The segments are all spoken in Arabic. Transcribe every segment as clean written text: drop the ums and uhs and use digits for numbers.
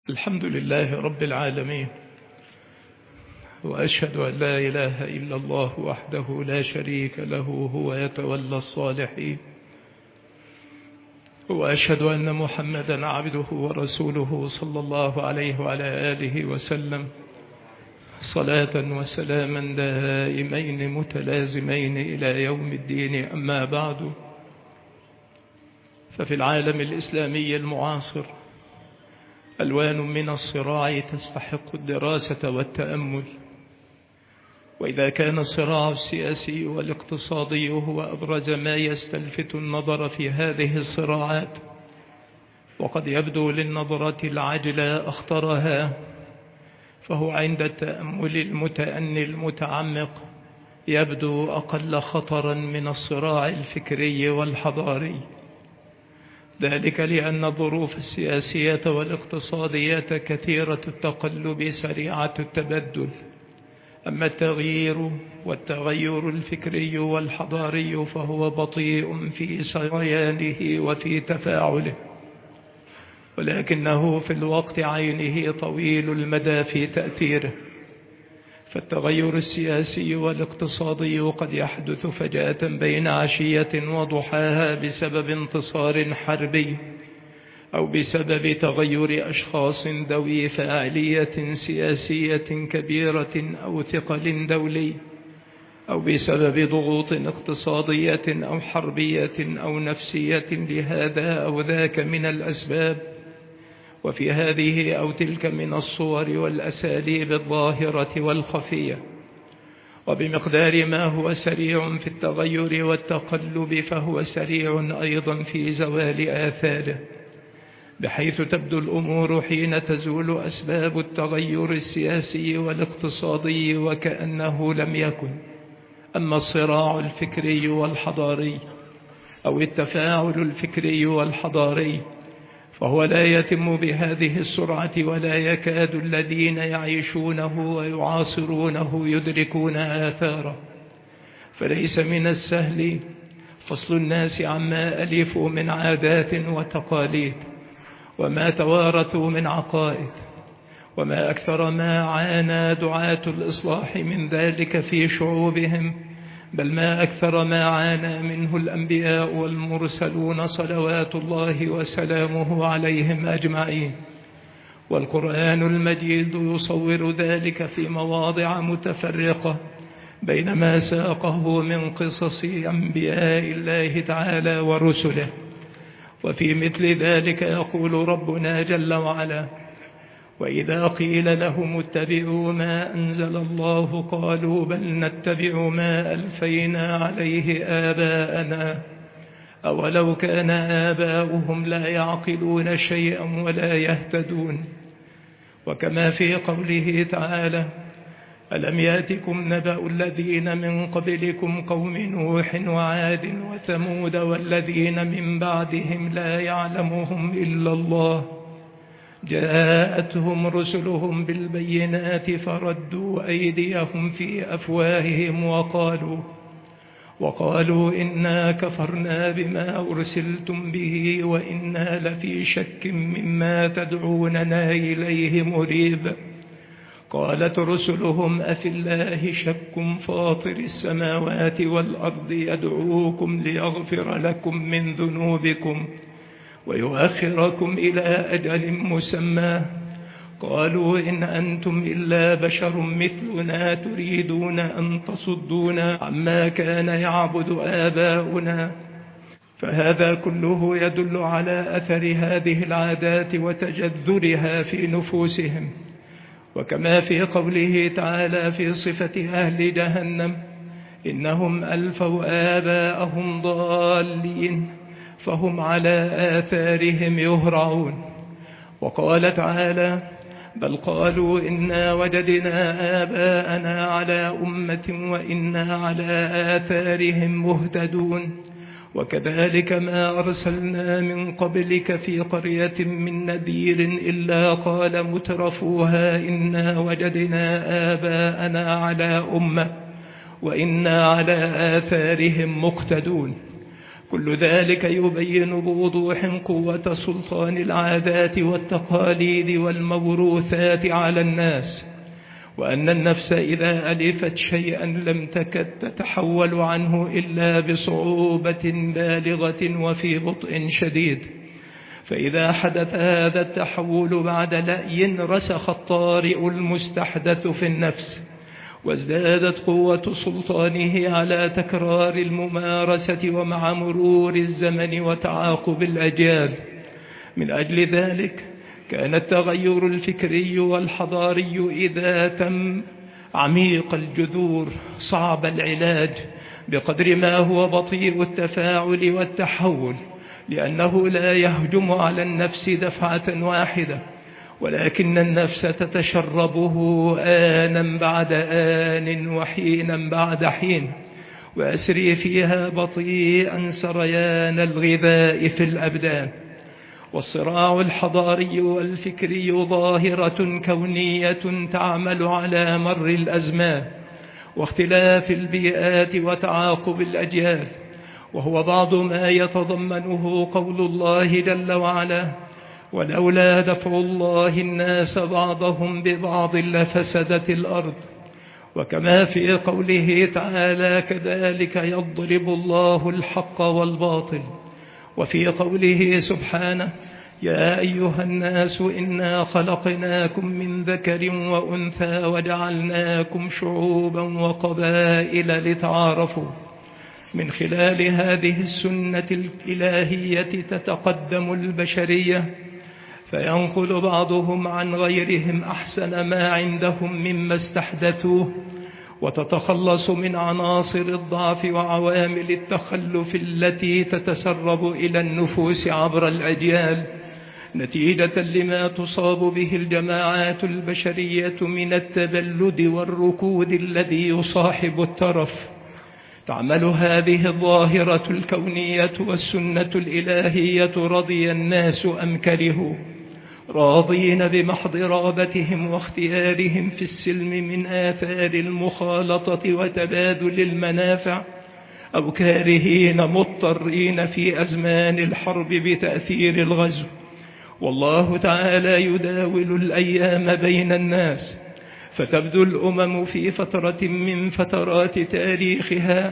الحمد لله رب العالمين، وأشهد أن لا إله إلا الله وحده لا شريك له هو يتولى الصالحين، وأشهد أن محمدا عبده ورسوله صلى الله عليه وعلى آله وسلم صلاة وسلاما دائمين متلازمين إلى يوم الدين. أما بعد، ففي العالم الإسلامي المعاصر ألوان من الصراع تستحق الدراسة والتأمل. وإذا كان الصراع السياسي والاقتصادي هو أبرز ما يستلفت النظر في هذه الصراعات، وقد يبدو للنظرة العاجلة أخطرها، فهو عند التأمل المتأني المتعمق يبدو أقل خطرا من الصراع الفكري والحضاري، ذلك لأن الظروف السياسية والاقتصادية كثيرة التقلب سريعة التبدل، أما التغير الفكري والحضاري فهو بطيء في سريانه وفي تفاعله، ولكنه في الوقت عينه طويل المدى في تأثيره. فالتغير السياسي والاقتصادي قد يحدث فجأة بين عشية وضحاها بسبب انتصار حربي، أو بسبب تغير أشخاص ذوي فاعلية سياسية كبيرة أو ثقل دولي، أو بسبب ضغوط اقتصادية أو حربية أو نفسية لهذا أو ذاك من الأسباب، وفي هذه أو تلك من الصور والأساليب الظاهرة والخفية. وبمقدار ما هو سريع في التغير والتقلب فهو سريع أيضا في زوال آثاره، بحيث تبدو الأمور حين تزول أسباب التغير السياسي والاقتصادي وكأنه لم يكن. أما الصراع الفكري والحضاري أو التفاعل الفكري والحضاري فهو لا يتم بهذه السرعة، ولا يكاد الذين يعيشونه ويعاصرونه يدركون آثاره. فليس من السهل فصل الناس عما ألفوا من عادات وتقاليد، وما توارثوا من عقائد، وما أكثر ما عانى دعاة الإصلاح من ذلك في شعوبهم، بل ما أكثر ما عانى منه الأنبياء والمرسلون صلوات الله وسلامه عليهم أجمعين. والقرآن المجيد يصور ذلك في مواضع متفرقة، بينما ساقه من قصص أنبياء الله تعالى ورسله. وفي مثل ذلك يقول ربنا جل وعلا: وإذا قيل لهم اتبعوا ما أنزل الله قالوا بل نتبع ما ألفينا عليه آباءنا أولو كان آباؤهم لا يعقلون شيئا ولا يهتدون. وكما في قوله تعالى: ألم ياتكم نبأ الذين من قبلكم قوم نوح وعاد وثمود والذين من بعدهم لا يعلمهم إلا الله جاءتهم رسلهم بالبينات فردوا أيديهم في أفواههم وقالوا إنا كفرنا بما أرسلتم به وإنا لفي شك مما تدعوننا إليه مريب. قالت رسلهم أفي الله شك فاطر السماوات والأرض يدعوكم ليغفر لكم من ذنوبكم ويؤخركم إلى أجل مسمى. قالوا إن أنتم إلا بشر مثلنا تريدون أن تصدونا عما كان يعبد آباؤنا. فهذا كله يدل على أثر هذه العادات وتجذرها في نفوسهم. وكما في قوله تعالى في صفة أهل جهنم: إنهم ألفوا آباءهم ضالين فهم على آثارهم يهرعون. وقال تعالى: بل قالوا إنا وجدنا آباءنا على أمة وإنا على آثارهم مهتدون. وكذلك ما أرسلنا من قبلك في قرية من نذير إلا قال مترفوها إنا وجدنا آباءنا على أمة وإنا على آثارهم مقتدون. كل ذلك يبين بوضوح قوة سلطان العادات والتقاليد والموروثات على الناس، وأن النفس إذا ألفت شيئا لم تكد تتحول عنه إلا بصعوبة بالغة وفي بطء شديد. فإذا حدث هذا التحول بعد لأي رسخ الطارئ المستحدث في النفس، وازدادت قوة سلطانه على تكرار الممارسة ومع مرور الزمن وتعاقب الأجيال. من أجل ذلك كان التغير الفكري والحضاري إذا تم عميق الجذور صعب العلاج بقدر ما هو بطيء التفاعل والتحول، لأنه لا يهجم على النفس دفعة واحدة، ولكن النفس تتشربه آنا بعد آن وحينا بعد حين، وأسري فيها بطيئا سريان الغذاء في الأبدان. والصراع الحضاري والفكري ظاهرة كونية تعمل على مر الأزمان واختلاف البيئات وتعاقب الأجيال، وهو بعض ما يتضمنه قول الله جل وعلا: ولولا دفع الله الناس بعضهم ببعض لفسدت الأرض. وكما في قوله تعالى: كذلك يضرب الله الحق والباطل. وفي قوله سبحانه: يا أيها الناس إنا خلقناكم من ذكر وأنثى وجعلناكم شعوبا وقبائل لتعارفوا. من خلال هذه السنة الإلهية تتقدم البشرية، فينقل بعضهم عن غيرهم أحسن ما عندهم مما استحدثوه، وتتخلص من عناصر الضعف وعوامل التخلف التي تتسرب إلى النفوس عبر الأجيال، نتيجة لما تصاب به الجماعات البشرية من التبلد والركود الذي يصاحب الترف. تعمل هذه الظاهرة الكونية والسنة الإلهية رضي الناس أم كرهوا، راضين بمحض رغبتهم واختيارهم في السلم من آثار المخالطة وتبادل المنافع، أو كارهين مضطرين في أزمان الحرب بتأثير الغزو. والله تعالى يداول الأيام بين الناس، فتبدو الأمم في فترة من فترات تاريخها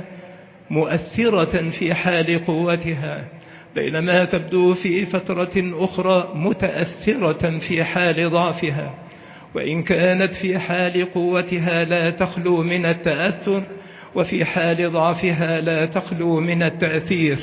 مؤثرة في حال قوتها، بينما تبدو في فترة أخرى متأثرة في حال ضعفها. وإن كانت في حال قوتها لا تخلو من التأثر، وفي حال ضعفها لا تخلو من التأثير،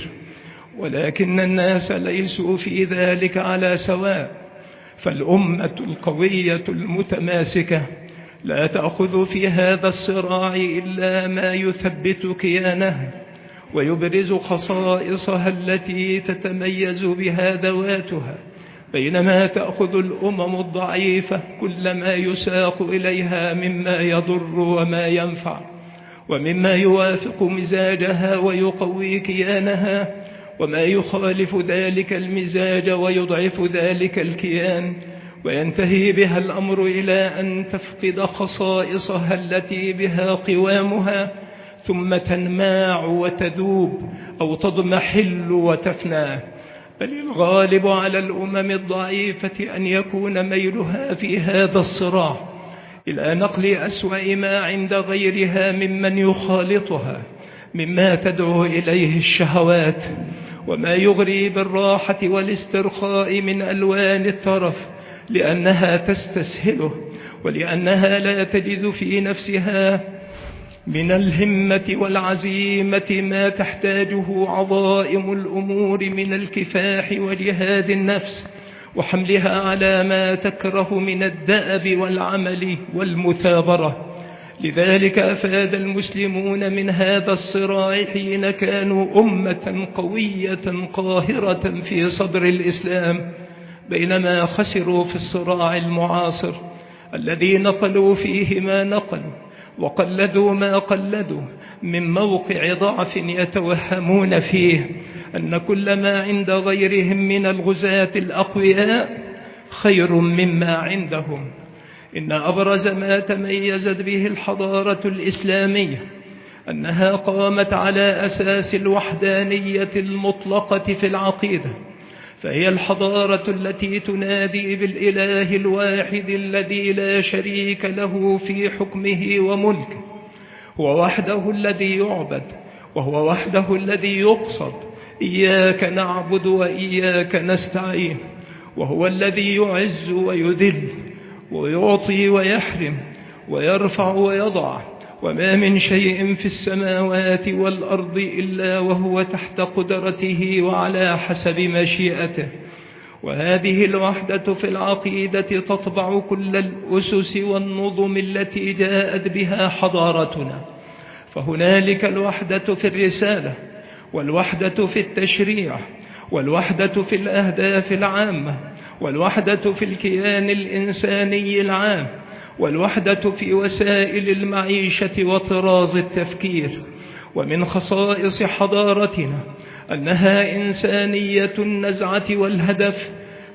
ولكن الناس ليسوا في ذلك على سواء. فالأمة القوية المتماسكة لا تأخذ في هذا الصراع إلا ما يثبت كيانها ويبرز خصائصها التي تتميز بها ذواتها، بينما تأخذ الأمم الضعيفة كل ما يساق إليها مما يضر وما ينفع، ومما يوافق مزاجها ويقوي كيانها، وما يخالف ذلك المزاج ويضعف ذلك الكيان، وينتهي بها الأمر إلى أن تفقد خصائصها التي بها قوامها، ثم تنماع وتذوب أو تضمحل وتفنى. بل الغالب على الأمم الضعيفة أن يكون ميلها في هذا الصراع إلى نقل أسوأ ما عند غيرها ممن يخالطها، مما تدعو إليه الشهوات، وما يغري بالراحة والاسترخاء من ألوان الترف، لأنها تستسهله، ولأنها لا تجد في نفسها من الهمة والعزيمة ما تحتاجه عظائم الأمور من الكفاح وجهاد النفس وحملها على ما تكره من الدأب والعمل والمثابرة. لذلك أفاد المسلمون من هذا الصراع حين كانوا أمة قوية قاهرة في صدر الإسلام، بينما خسروا في الصراع المعاصر الذي نقلوا فيه ما نقلوا وقلدوا ما قلدوا من موقع ضعف يتوهمون فيه أن كل ما عند غيرهم من الغزاة الأقوياء خير مما عندهم. إن أبرز ما تميزت به الحضارة الإسلامية أنها قامت على أساس الوحدانية المطلقة في العقيدة، فهي الحضارة التي تنادي بالإله الواحد الذي لا شريك له في حكمه وملكه، هو وحده الذي يعبد، وهو وحده الذي يقصد، إياك نعبد وإياك نستعين، وهو الذي يعز ويذل ويعطي ويحرم ويرفع ويضع، وما من شيء في السماوات والأرض إلا وهو تحت قدرته وعلى حسب مشيئته. وهذه الوحدة في العقيدة تطبع كل الأسس والنظم التي جاءت بها حضارتنا، فهنالك الوحدة في الرسالة، والوحدة في التشريع، والوحدة في الأهداف العامة، والوحدة في الكيان الإنساني العام، والوحدة في وسائل المعيشة وطراز التفكير. ومن خصائص حضارتنا أنها إنسانية النزعة والهدف،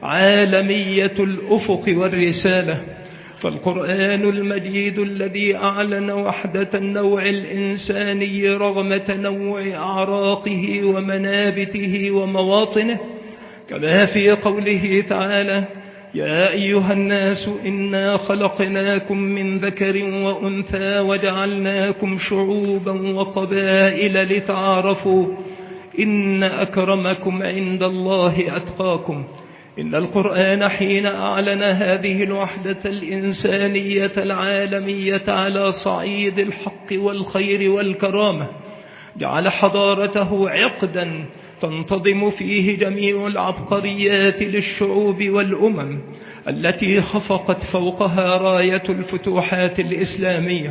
عالمية الأفق والرسالة. فالقرآن المجيد الذي أعلن وحدة النوع الإنساني رغم تنوع أعراقه ومنابته ومواطنه، كما في قوله تعالى: يا أيها الناس إنا خلقناكم من ذكر وأنثى وجعلناكم شعوبا وقبائل لتعارفوا إن أكرمكم عند الله أتقاكم. إن القرآن حين أعلن هذه الوحدة الإنسانية العالمية على صعيد الحق والخير والكرامة، جعل حضارته عقدا تنتظم فيه جميع العبقريات للشعوب والأمم التي خفقت فوقها راية الفتوحات الإسلامية.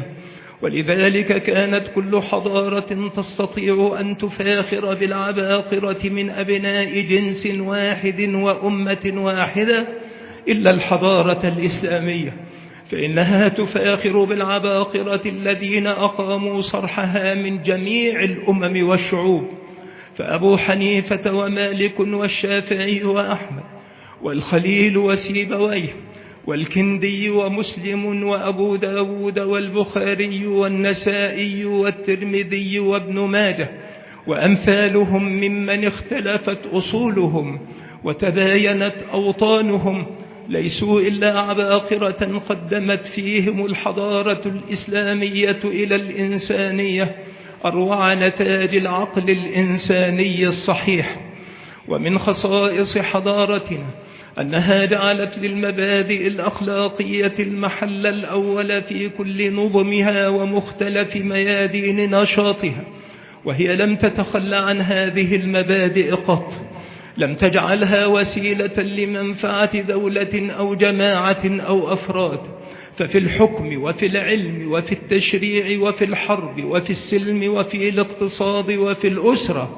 ولذلك كانت كل حضارة تستطيع أن تفاخر بالعباقرة من أبناء جنس واحد وأمة واحدة إلا الحضارة الإسلامية، فإنها تفاخر بالعباقرة الذين أقاموا صرحها من جميع الأمم والشعوب، فأبو حنيفة ومالك والشافعي وأحمد والخليل وسيبويه والكندي ومسلم وأبو داود والبخاري والنسائي والترمذي وابن ماجه وأمثالهم ممن اختلفت أصولهم وتباينت أوطانهم، ليسوا إلا عباقرة قدمت فيهم الحضارة الإسلامية إلى الإنسانية أروع نتاج العقل الإنساني الصحيح. ومن خصائص حضارتنا أنها جعلت للمبادئ الأخلاقية المحل الأول في كل نظمها ومختلف ميادين نشاطها، وهي لم تتخلى عن هذه المبادئ قط، لم تجعلها وسيلة لمنفعة دولة أو جماعة أو أفراد، ففي الحكم وفي العلم وفي التشريع وفي الحرب وفي السلم وفي الاقتصاد وفي الأسرة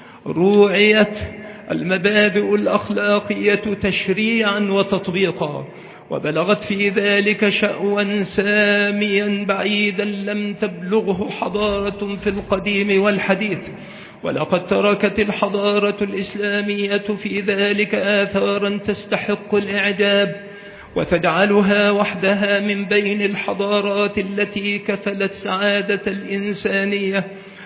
روعيت المبادئ الأخلاقية تشريعا وتطبيقا، وبلغت في ذلك شأوا ساميا بعيدا لم تبلغه حضارة في القديم والحديث. ولقد تركت الحضارة الإسلامية في ذلك آثارا تستحق الإعجاب، وتجعلها وحدها من بين الحضارات التي كفلت سعادة الإنسانية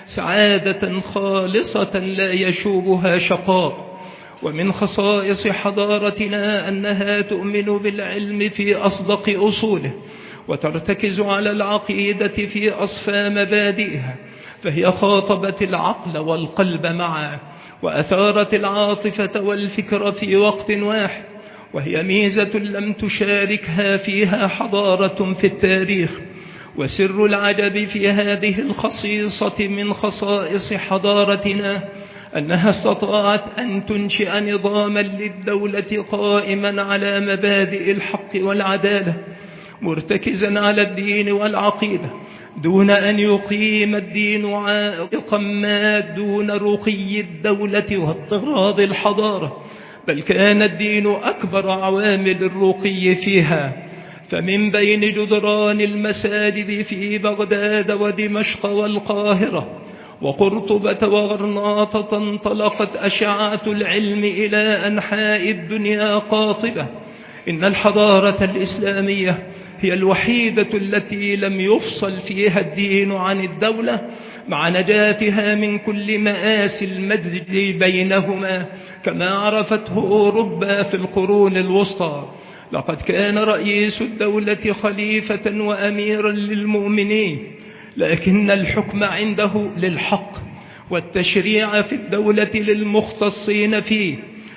سعادة خالصة لا يشوبها شقاء. ومن خصائص حضارتنا أنها تؤمن بالعلم في أصدق أصوله، وترتكز على العقيدة في أصفى مبادئها، فهي خاطبت العقل والقلب معا، وأثارت العاطفة والفكر في وقت واحد، وهي ميزة لم تشاركها فيها حضارة في التاريخ. وسر العجب في هذه الخصيصة من خصائص حضارتنا أنها استطاعت أن تنشئ نظاما للدولة قائما على مبادئ الحق والعدالة، مرتكزا على الدين والعقيدة، دون أن يقيم الدين عائقا ما دون رقي الدولة واضطراد الحضارة، بل كان الدين أكبر عوامل الرقي فيها. فمن بين جدران المساجد في بغداد ودمشق والقاهرة وقرطبة وغرناطة انطلقت أشعة العلم إلى أنحاء الدنيا قاطبة. إن الحضارة الإسلامية هي الوحيدة التي لم يفصل فيها الدين عن الدولة، مع نجاتها من كل مآسي المزج بينهما كما عرفته أوروبا في القرون الوسطى. لقد كان رئيس الدولة خليفة وأميرا للمؤمنين، لكن الحكم عنده للحق، والتشريع في الدولة للمختصين فيه،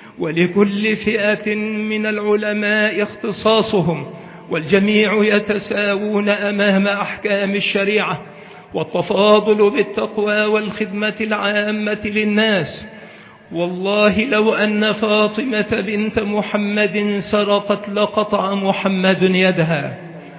ولكل فئة من العلماء اختصاصهم، والجميع يتساوون أمام أحكام الشريعة، والتفاضل بالتقوى والخدمة العامة للناس. والله لو أن فاطمة بنت محمد سرقت لقطع محمد يدها.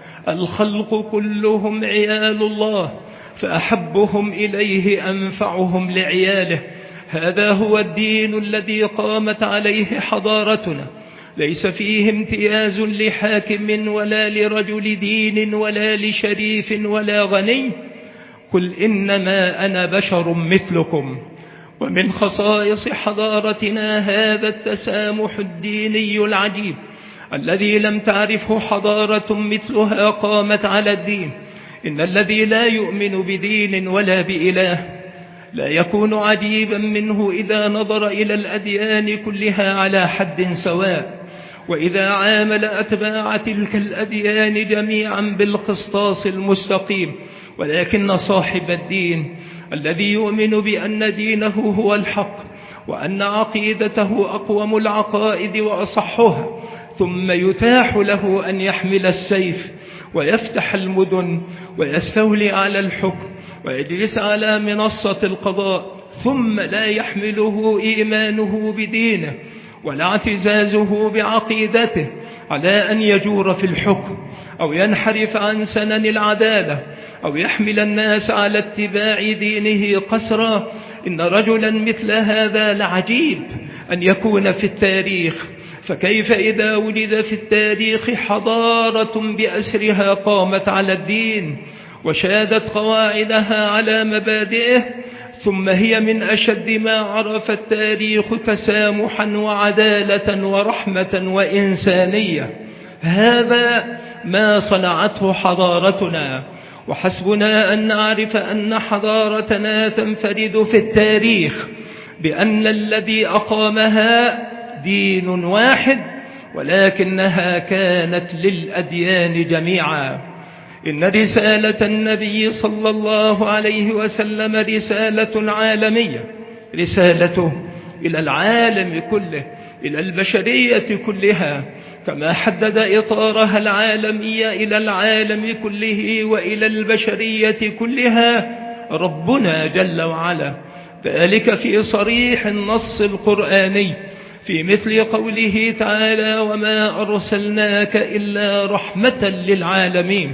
الخلق كلهم عيال الله، فأحبهم إليه أنفعهم لعياله. هذا هو الدين الذي قامت عليه حضارتنا، ليس فيه امتياز لحاكم ولا لرجل دين ولا لشريف ولا غني. قل إنما أنا بشر مثلكم. ومن خصائص حضارتنا هذا التسامح الديني العجيب الذي لم تعرفه حضارة مثلها قامت على الدين. إن الذي لا يؤمن بدين ولا بإله لا يكون عجيبا منه إذا نظر إلى الأديان كلها على حد سواء، وإذا عامل أتباع تلك الأديان جميعا بالقسطاس المستقيم. ولكن صاحب الدين الذي يؤمن بأن دينه هو الحق، وأن عقيدته أقوم العقائد وأصحها، ثم يتاح له أن يحمل السيف ويفتح المدن ويستولي على الحكم ويجلس على منصة القضاء، ثم لا يحمله إيمانه بدينه ولا اعتزازه بعقيدته على أن يجور في الحكم أو ينحرف عن سنن العدالة أو يحمل الناس على اتباع دينه قسرا. إن رجلا مثل هذا لعجيب أن يكون في التاريخ. فكيف إذا وجد في التاريخ حضارة بأسرها قامت على الدين وشادت قواعدها على مبادئه، ثم هي من أشد ما عرف التاريخ تسامحا وعدالة ورحمة وإنسانية. هذا ما صنعته حضارتنا، وحسبنا أن نعرف أن حضارتنا تنفرد في التاريخ بأن الذي أقامها دين واحد، ولكنها كانت للأديان جميعا. إن رسالة النبي صلى الله عليه وسلم رسالة عالمية، رسالته إلى العالم كله، إلى البشرية كلها، كما حدد إطارها العالمي إلى العالم كله وإلى البشرية كلها ربنا جل وعلا، ذلك في صريح النص القرآني في مثل قوله تعالى: وما أرسلناك إلا رحمة للعالمين،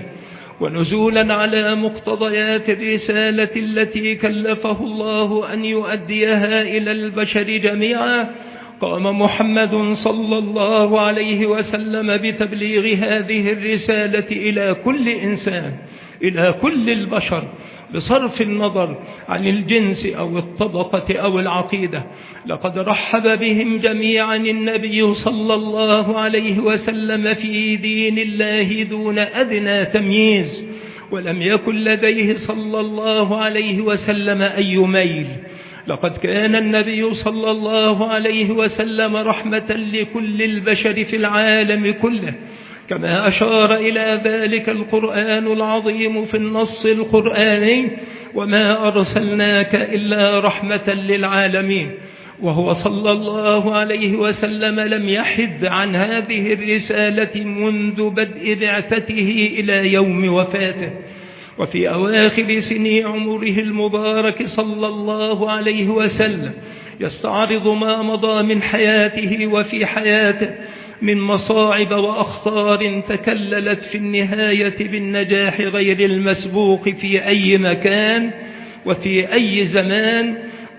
ونزولا على مقتضيات الرسالة التي كلفه الله أن يؤديها إلى البشر جميعا. قام محمد صلى الله عليه وسلم بتبليغ هذه الرسالة إلى كل إنسان، إلى كل البشر، بصرف النظر عن الجنس أو الطبقة أو العقيدة. لقد رحب بهم جميعا النبي صلى الله عليه وسلم في دين الله دون أدنى تمييز، ولم يكن لديه صلى الله عليه وسلم أي ميل. لقد كان النبي صلى الله عليه وسلم رحمة لكل البشر في العالم كله، كما أشار إلى ذلك القرآن العظيم في النص القرآني: وما أرسلناك إلا رحمة للعالمين. وهو صلى الله عليه وسلم لم يحد عن هذه الرسالة منذ بدء بعثته إلى يوم وفاته. وفي أواخر سني عمره المبارك صلى الله عليه وسلم يستعرض ما مضى من حياته وفي حياته من مصاعب وأخطار تكللت في النهاية بالنجاح غير المسبوق في أي مكان وفي أي زمان.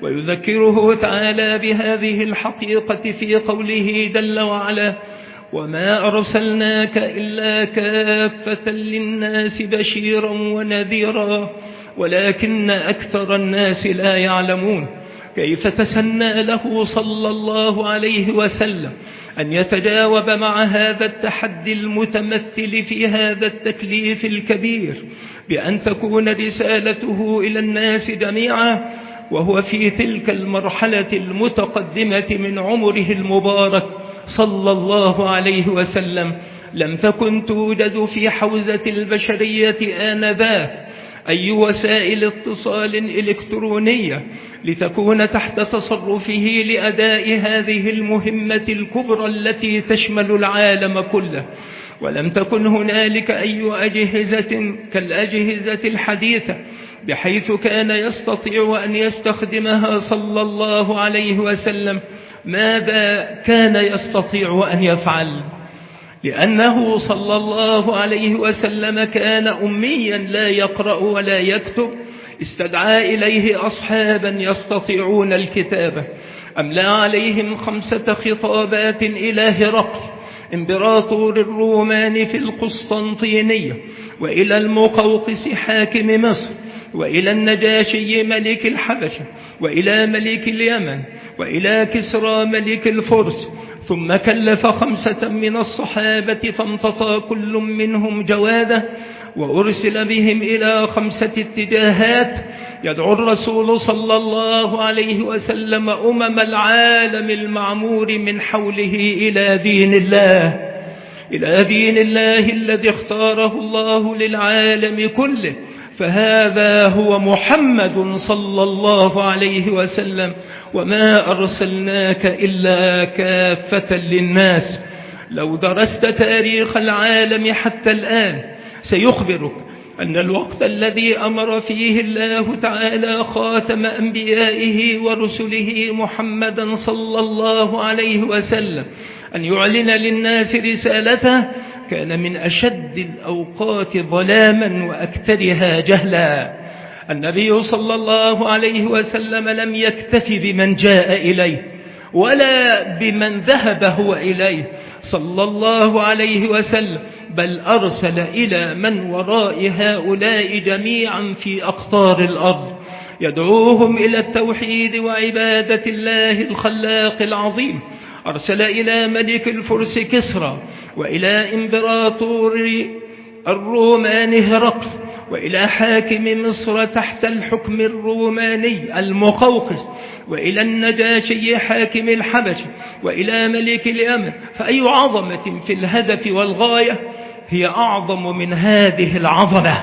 ويذكره تعالى بهذه الحقيقة في قوله جل وعلا: وما أرسلناك إلا كافة للناس بشيرا ونذيرا ولكن أكثر الناس لا يعلمون. كيف تسنى له صلى الله عليه وسلم أن يتجاوب مع هذا التحدي المتمثل في هذا التكليف الكبير بأن تكون رسالته إلى الناس جميعا، وهو في تلك المرحلة المتقدمة من عمره المبارك صلى الله عليه وسلم لم تكن توجد في حوزة البشرية آنذاك أي وسائل اتصال إلكترونية لتكون تحت تصرفه لأداء هذه المهمة الكبرى التي تشمل العالم كله. ولم تكن هنالك أي أجهزة كالأجهزة الحديثة بحيث كان يستطيع أن يستخدمها صلى الله عليه وسلم. ماذا كان يستطيع أن يفعل؟ لأنه صلى الله عليه وسلم كان أميا لا يقرأ ولا يكتب، استدعى إليه أصحابا يستطيعون الكتابة، أملى عليهم 5 خطابات إلى هرقل إمبراطور الرومان في القسطنطينية، وإلى المقوقس حاكم مصر، وإلى النجاشي ملك الحبشة، وإلى ملك اليمن، وإلى كسرى ملك الفرس. ثم كلف 5 من الصحابة فامتطى كل منهم جواده، وأرسل بهم إلى 5 اتجاهات يدعو الرسول صلى الله عليه وسلم العالم المعمور من حوله إلى دين الله الذي اختاره الله للعالم كله. فهذا هو محمد صلى الله عليه وسلم، وما أرسلناك إلا كافة للناس. لو درست تاريخ العالم حتى الآن سيخبرك أن الوقت الذي أمر فيه الله تعالى خاتم أنبيائه ورسله محمدا صلى الله عليه وسلم أن يعلن للناس رسالته كان من أشد الأوقات ظلاما وأكثرها جهلا. النبي صلى الله عليه وسلم لم يكتف بمن جاء إليه ولا بمن ذهب هو إليه صلى الله عليه وسلم، بل أرسل إلى من وراء هؤلاء جميعا في أقطار الأرض يدعوهم إلى التوحيد وعبادة الله الخلاق العظيم. أرسل إلى ملك الفرس كسرى، وإلى إمبراطور الرومان هرقل، وإلى حاكم مصر تحت الحكم الروماني المقوقس، وإلى النجاشي حاكم الحبشة، وإلى ملك اليمن. فأي عظمة في الهدف والغاية هي أعظم من هذه العظمة؟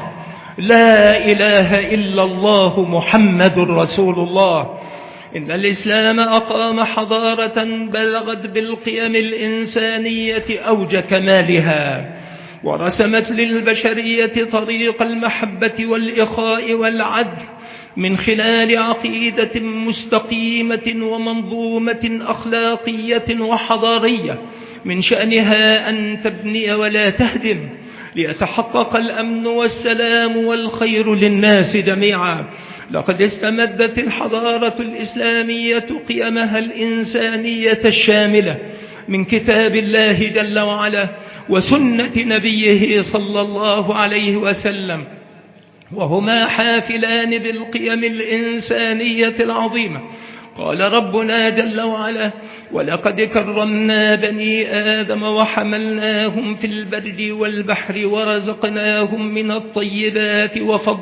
لا إله إلا الله محمد رسول الله. إن الإسلام أقام حضارة بلغت بالقيم الإنسانية أوج كمالها، ورسمت للبشرية طريق المحبة والإخاء والعدل من خلال عقيدة مستقيمة ومنظومة أخلاقية وحضارية من شأنها أن تبني ولا تهدم ليتحقق الأمن والسلام والخير للناس جميعا. لقد استمدت الحضارة الإسلامية قيمها الإنسانية الشاملة من كتاب الله جل وعلا وسنة نبيه صلى الله عليه وسلم، وهما حافلان بالقيم الإنسانية العظيمة. قال ربنا جل وعلا: ولقد كرمنا بني آدم وحملناهم في البر والبحر ورزقناهم من الطيبات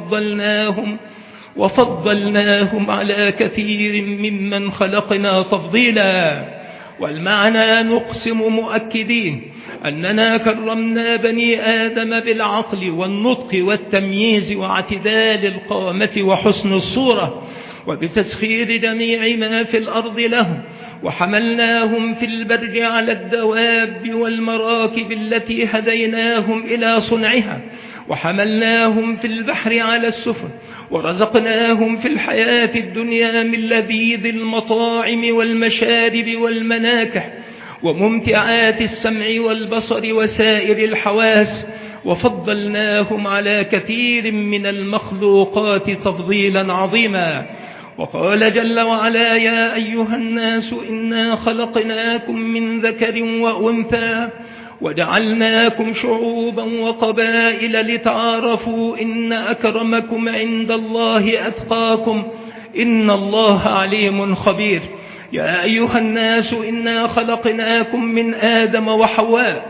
وفضلناهم على كثير ممن خلقنا تفضيلا. والمعنى نقسم مؤكدين أننا كرمنا بني آدم بالعقل والنطق والتمييز واعتدال القامة وحسن الصورة، وبتسخير جميع ما في الأرض لهم، وحملناهم في البر على الدواب والمراكب التي هديناهم إلى صنعها، وحملناهم في البحر على السفن، ورزقناهم في الحياة الدنيا من لذيذ المطاعم والمشارب والمناكح وممتعات السمع والبصر وسائر الحواس، وفضلناهم على كثير من المخلوقات تفضيلا عظيما. وقال جل وعلا: يا أيها الناس إنا خلقناكم من ذكر وأنثى وجعلناكم شعوبا وقبائل لتعارفوا إن أكرمكم عند الله أتقاكم إن الله عليم خبير. يا أيها الناس إنا خلقناكم من آدم وحواء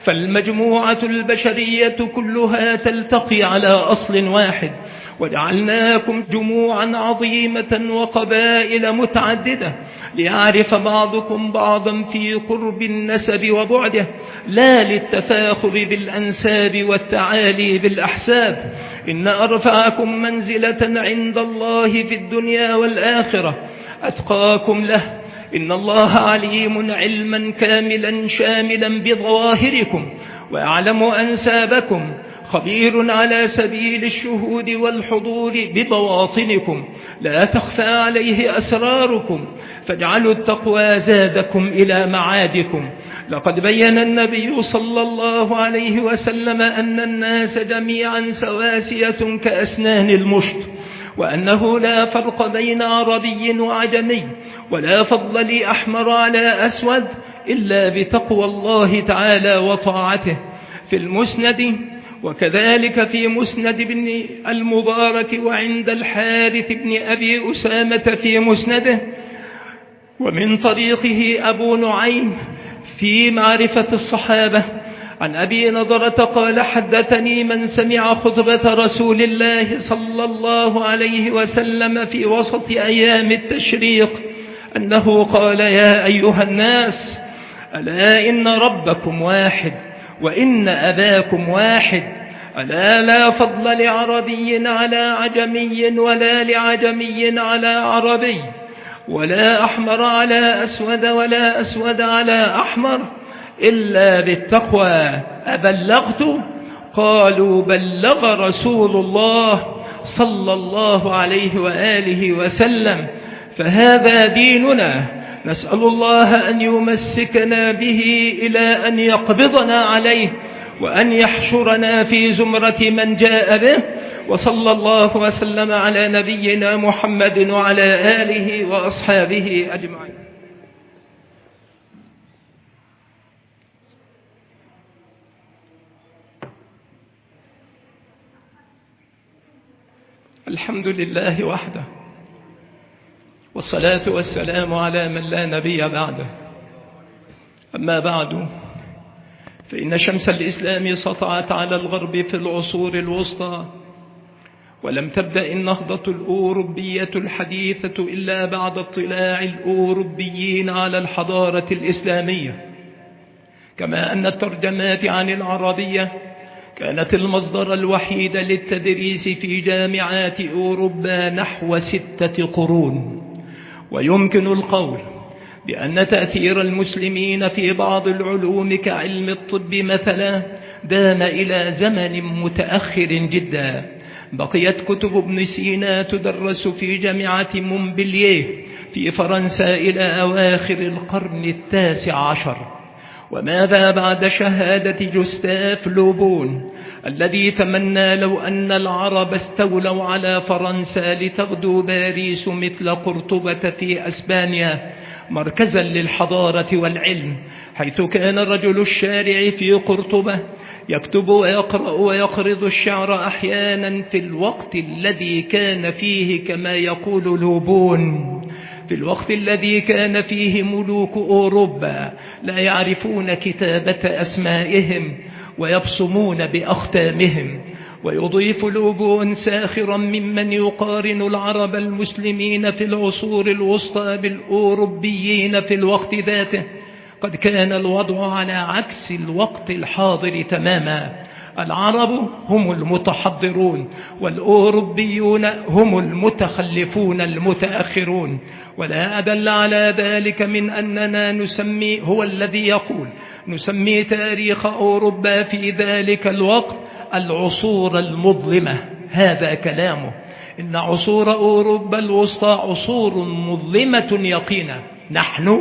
فالمجموعة البشرية كلها تلتقي على أصل واحد، وجعلناكم جموعا عظيمة وقبائل متعددة ليعرف بعضكم بعضا في قرب النسب وبعده، لا للتفاخر بالأنساب والتعالي بالأحساب. إن أرفعكم منزلة عند الله في الدنيا والآخرة أتقاكم له، إن الله عليم علما كاملا شاملا بظواهركم ويعلم أنسابكم، خبير على سبيل الشهود والحضور ببواطنكم، لا تخفى عليه أسراركم، فاجعلوا التقوى زادكم إلى معادكم. لقد بين النبي صلى الله عليه وسلم أن الناس جميعا سواسية كأسنان المشط، وأنه لا فرق بين عربي وعجمي، ولا فضل لأحمر على أسود إلا بتقوى الله تعالى وطاعته. في المسند وكذلك في مسند بن المبارك وعند الحارث بن أبي أسامة في مسنده، ومن طريقه أبو نعيم في معرفة الصحابة عن أبي نضرة قال حدثني من سمع خطبة رسول الله صلى الله عليه وسلم في وسط أيام التشريق أنه قال: يا أيها الناس، ألا إن ربكم واحد وإن أباكم واحد، ألا لا فضل لعربي على عجمي ولا لعجمي على عربي، ولا أحمر على أسود ولا أسود على أحمر إلا بالتقوى. أبلغت؟ قالوا: بلغ رسول الله صلى الله عليه وآله وسلم. فهذا ديننا، نسأل الله أن يمسكنا به إلى أن يقبضنا عليه، وأن يحشرنا في زمرة من جاء به. وصلى الله وسلم على نبينا محمد وعلى آله وأصحابه أجمعين. الحمد لله وحده، والصلاة والسلام على من لا نبي بعده. أما بعد، فإن شمس الإسلام سطعت على الغرب في العصور الوسطى، ولم تبدأ النهضة الأوروبية الحديثة إلا بعد اطلاع الأوروبيين على الحضارة الإسلامية، كما أن الترجمات عن العربية كانت المصدر الوحيد للتدريس في جامعات أوروبا نحو 6 قرون. ويمكن القول بأن تأثير المسلمين في بعض العلوم كعلم الطب مثلا دام إلى زمن متأخر جدا. بقيت كتب ابن سينا تدرس في جامعة مونبلييه في فرنسا إلى أواخر القرن 19. وماذا بعد شهادة جوستاف لوبون الذي تمنى لو أن العرب استولوا على فرنسا لتغدو باريس مثل قرطبة في أسبانيا مركزا للحضارة والعلم، حيث كان رجل الشارع في قرطبة يكتب ويقرأ ويقرض الشعر أحيانا في الوقت الذي كان فيه، كما يقول لوبون، في الوقت الذي كان فيه ملوك أوروبا لا يعرفون كتابة أسمائهم ويبصمون بأختامهم. ويضيف لوبون ساخرا ممن يقارن العرب المسلمين في العصور الوسطى بالأوروبيين في الوقت ذاته: قد كان الوضع على عكس الوقت الحاضر تماما، العرب هم المتحضرون والأوروبيون هم المتخلفون المتأخرون. ولا أدل على ذلك من أننا نسمي، هو الذي يقول، نسمي تاريخ أوروبا في ذلك الوقت العصور المظلمة. هذا كلامه، إن عصور أوروبا الوسطى عصور مظلمة يقينا. نحن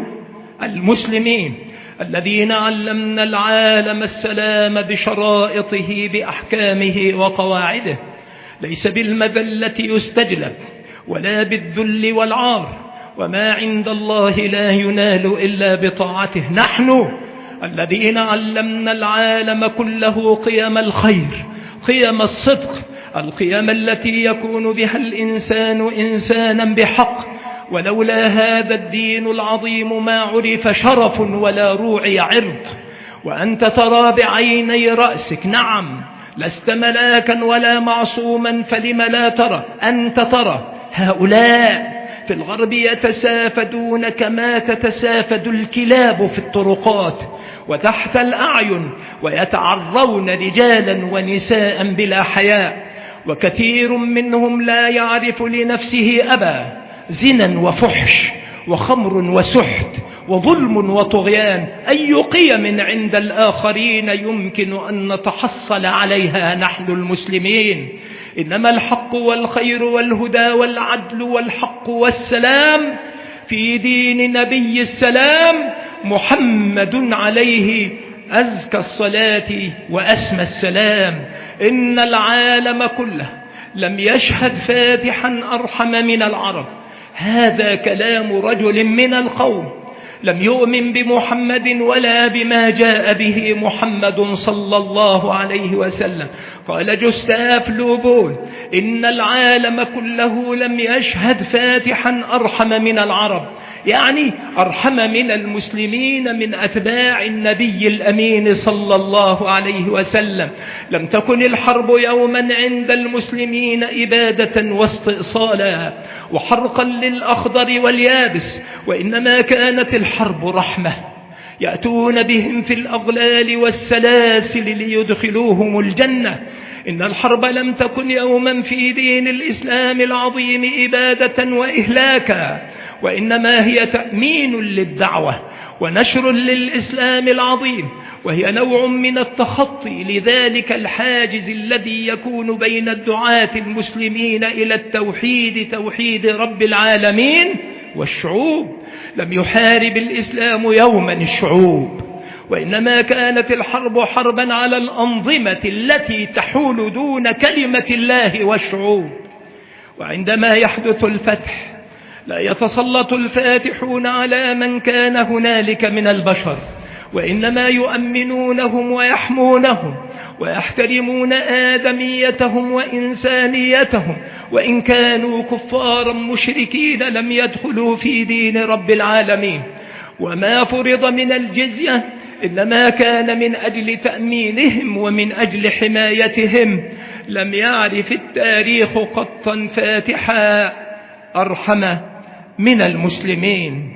المسلمين الذين علمنا العالم السلام بشرائطه بأحكامه وقواعده، ليس بالمذلة يستجلب ولا بالذل والعار، وما عند الله لا ينال إلا بطاعته. نحن الذين علمنا العالم كله قيم الخير، قيم الصدق، القيم التي يكون بها الإنسان إنسانا بحق. ولولا هذا الدين العظيم ما عرف شرف ولا روعي عرض. وأنت ترى بعيني رأسك. نعم، لست ملاكا ولا معصوما، فلم لا ترى؟ أنت ترى هؤلاء في الغرب يتسافدون كما تتسافد الكلاب في الطرقات وتحت الأعين، ويتعرون رجالا ونساء بلا حياء، وكثير منهم لا يعرف لنفسه أبا، زنا وفحش وخمر وسحت وظلم وطغيان. أي قيم عند الآخرين يمكن أن نتحصل عليها نحن المسلمين؟ إنما الحق والخير والهدى والعدل والحق والسلام في دين نبي السلام محمد عليه أزكى الصلاة وأسمى السلام. إن العالم كله لم يشهد فاتحا أرحم من العرب. هذا كلام رجل من القوم لم يؤمن بمحمد ولا بما جاء به محمد صلى الله عليه وسلم. قال جوستاف لوبول: إن العالم كله لم يشهد فاتحا أرحم من العرب، يعني أرحم من المسلمين من أتباع النبي الأمين صلى الله عليه وسلم. لم تكن الحرب يوما عند المسلمين إبادة واستئصالا وحرقا للأخضر واليابس، وإنما كانت الحرب رحمة، يأتون بهم في الأغلال والسلاسل ليدخلوهم الجنة. إن الحرب لم تكن يوما في دين الإسلام العظيم إبادة وإهلاكا، وإنما هي تأمين للدعوة ونشر للإسلام العظيم، وهي نوع من التخطي لذلك الحاجز الذي يكون بين الدعاة المسلمين إلى التوحيد، توحيد رب العالمين والشعوب. لم يحارب الإسلام يوما الشعوب، وإنما كانت الحرب حربا على الأنظمة التي تحول دون كلمة الله والشعوب. وعندما يحدث الفتح لا يتسلط الفاتحون على من كان هنالك من البشر، وإنما يؤمنونهم ويحمونهم ويحترمون آدميتهم وإنسانيتهم، وإن كانوا كفارا مشركين لم يدخلوا في دين رب العالمين. وما فرض من الجزية إنما كان من أجل تأمينهم ومن أجل حمايتهم. لم يعرف التاريخ قطا فاتحا أرحم من المسلمين.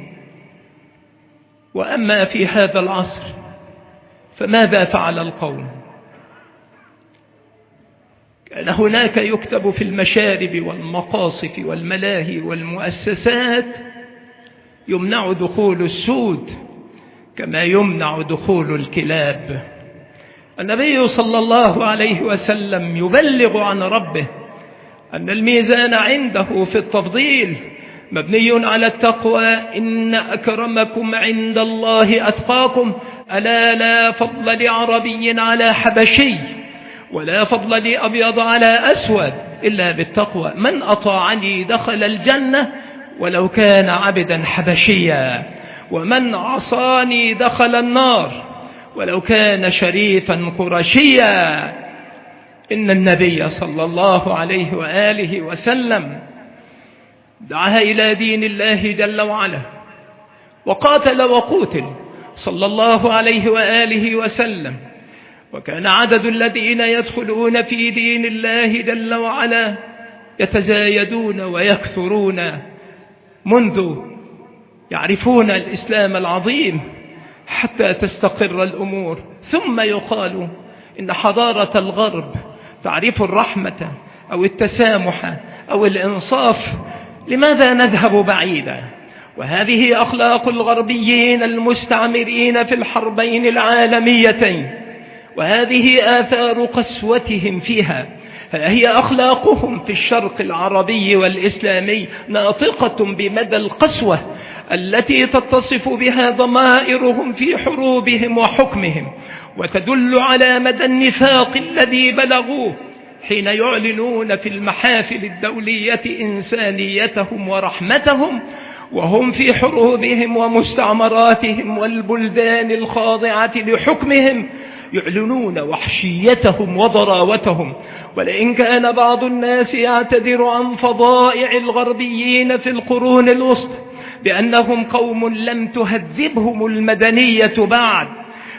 وأما في هذا العصر فماذا فعل القوم؟ كان هناك يكتب في المشارب والمقاصف والملاهي والمؤسسات: يمنع دخول السود كما يمنع دخول الكلاب. النبي صلى الله عليه وسلم يبلغ عن ربه أن الميزان عنده في التفضيل مبني على التقوى: إن أكرمكم عند الله أتقاكم. ألا لا فضل لعربي على حبشي، ولا فضل لأبيض على أسود إلا بالتقوى. من أطاعني دخل الجنة ولو كان عبدا حبشيا، ومن عصاني دخل النار ولو كان شريفا قرشيا. إن النبي صلى الله عليه وآله وسلم دعا إلى دين الله جل وعلا، وقاتل وقوتل صلى الله عليه وآله وسلم، وكان عدد الذين يدخلون في دين الله جل وعلا يتزايدون ويكثرون منذ يعرفون الإسلام العظيم حتى تستقر الأمور. ثم يقال إن حضارة الغرب تعرف الرحمة أو التسامح أو الإنصاف. لماذا نذهب بعيدا؟ وهذه أخلاق الغربيين المستعمرين في الحربين العالميتين، وهذه آثار قسوتهم فيها. هي أخلاقهم في الشرق العربي والإسلامي ناطقة بمدى القسوة التي تتصف بها ضمائرهم في حروبهم وحكمهم، وتدل على مدى النفاق الذي بلغوه حين يعلنون في المحافل الدولية إنسانيتهم ورحمتهم، وهم في حروبهم ومستعمراتهم والبلدان الخاضعة لحكمهم يعلنون وحشيتهم وضراوتهم. ولئن كان بعض الناس يعتذر عن فظائع الغربيين في القرون الوسطى بأنهم قوم لم تهذبهم المدنية بعد،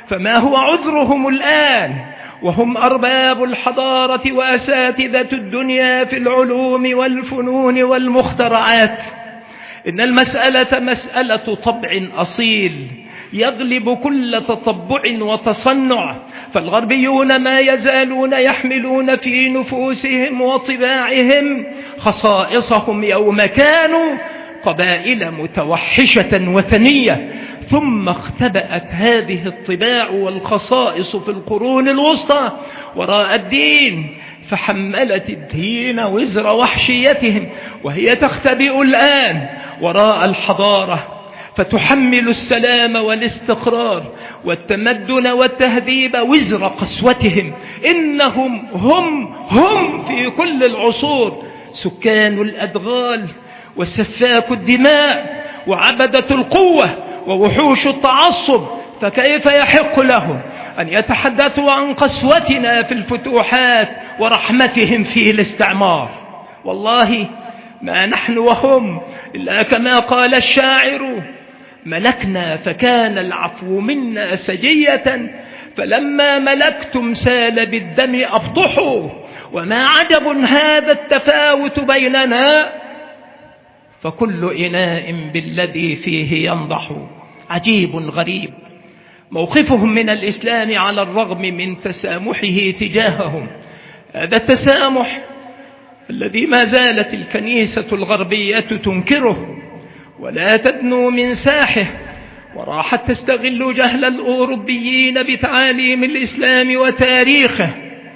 فما هو عذرهم الآن وهم أرباب الحضارة وأساتذة الدنيا في العلوم والفنون والمخترعات؟ إن المسألة مسألة طبع أصيل يغلب كل تطبع وتصنع، فالغربيون ما يزالون يحملون في نفوسهم وطباعهم خصائصهم يوم كانوا قبائل متوحشة وثنية، ثم اختبأت هذه الطباع والخصائص في القرون الوسطى وراء الدين، فحملت الدين وزر وحشيتهم، وهي تختبئ الآن وراء الحضارة فتحمل السلام والاستقرار والتمدن والتهذيب وزر قسوتهم. إنهم هم في كل العصور سكان الأدغال وسفاك الدماء وعبدة القوة ووحوش التعصب، فكيف يحق لهم أن يتحدثوا عن قسوتنا في الفتوحات ورحمتهم في الاستعمار؟ والله ما نحن وهم إلا كما قال الشاعر: ملكنا فكان العفو منا سجية، فلما ملكتم سال بالدم أبطحوا، وما عجب هذا التفاوت بيننا، فكل إناء بالذي فيه ينضح. عجيب غريب موقفهم من الإسلام على الرغم من تسامحه تجاههم. هذا التسامح الذي ما زالت الكنيسة الغربية تنكره ولا تدنو من ساحه، وراحت تستغل جهل الأوروبيين بتعاليم الإسلام وتاريخه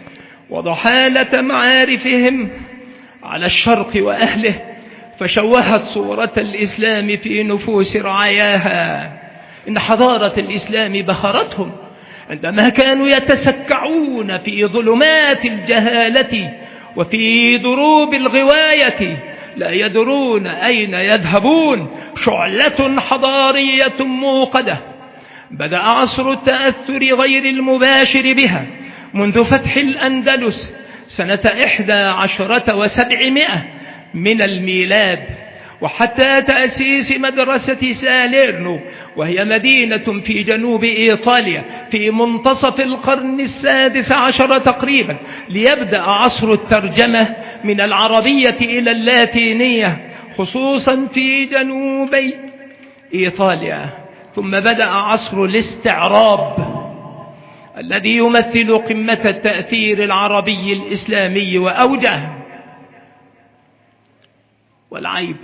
وضحالة معارفهم على الشرق وأهله، فشوهت صورة الإسلام في نفوس رعاياها. إن حضارة الإسلام بهرتهم عندما كانوا يتسكعون في ظلمات الجهالة وفي دروب الغواية، لا يدرون أين يذهبون. شعلة حضارية موقدة بدأ عصر التأثر غير المباشر بها منذ فتح الأندلس سنة 11,700 من الميلاد، وحتى تأسيس مدرسة ساليرنو، وهي مدينة في جنوب إيطاليا في منتصف القرن السادس عشر تقريبا، ليبدأ عصر الترجمة من العربية إلى اللاتينية خصوصا في جنوبي إيطاليا. ثم بدأ عصر الاستعراب الذي يمثل قمة التأثير العربي الإسلامي وأوجه. والعيب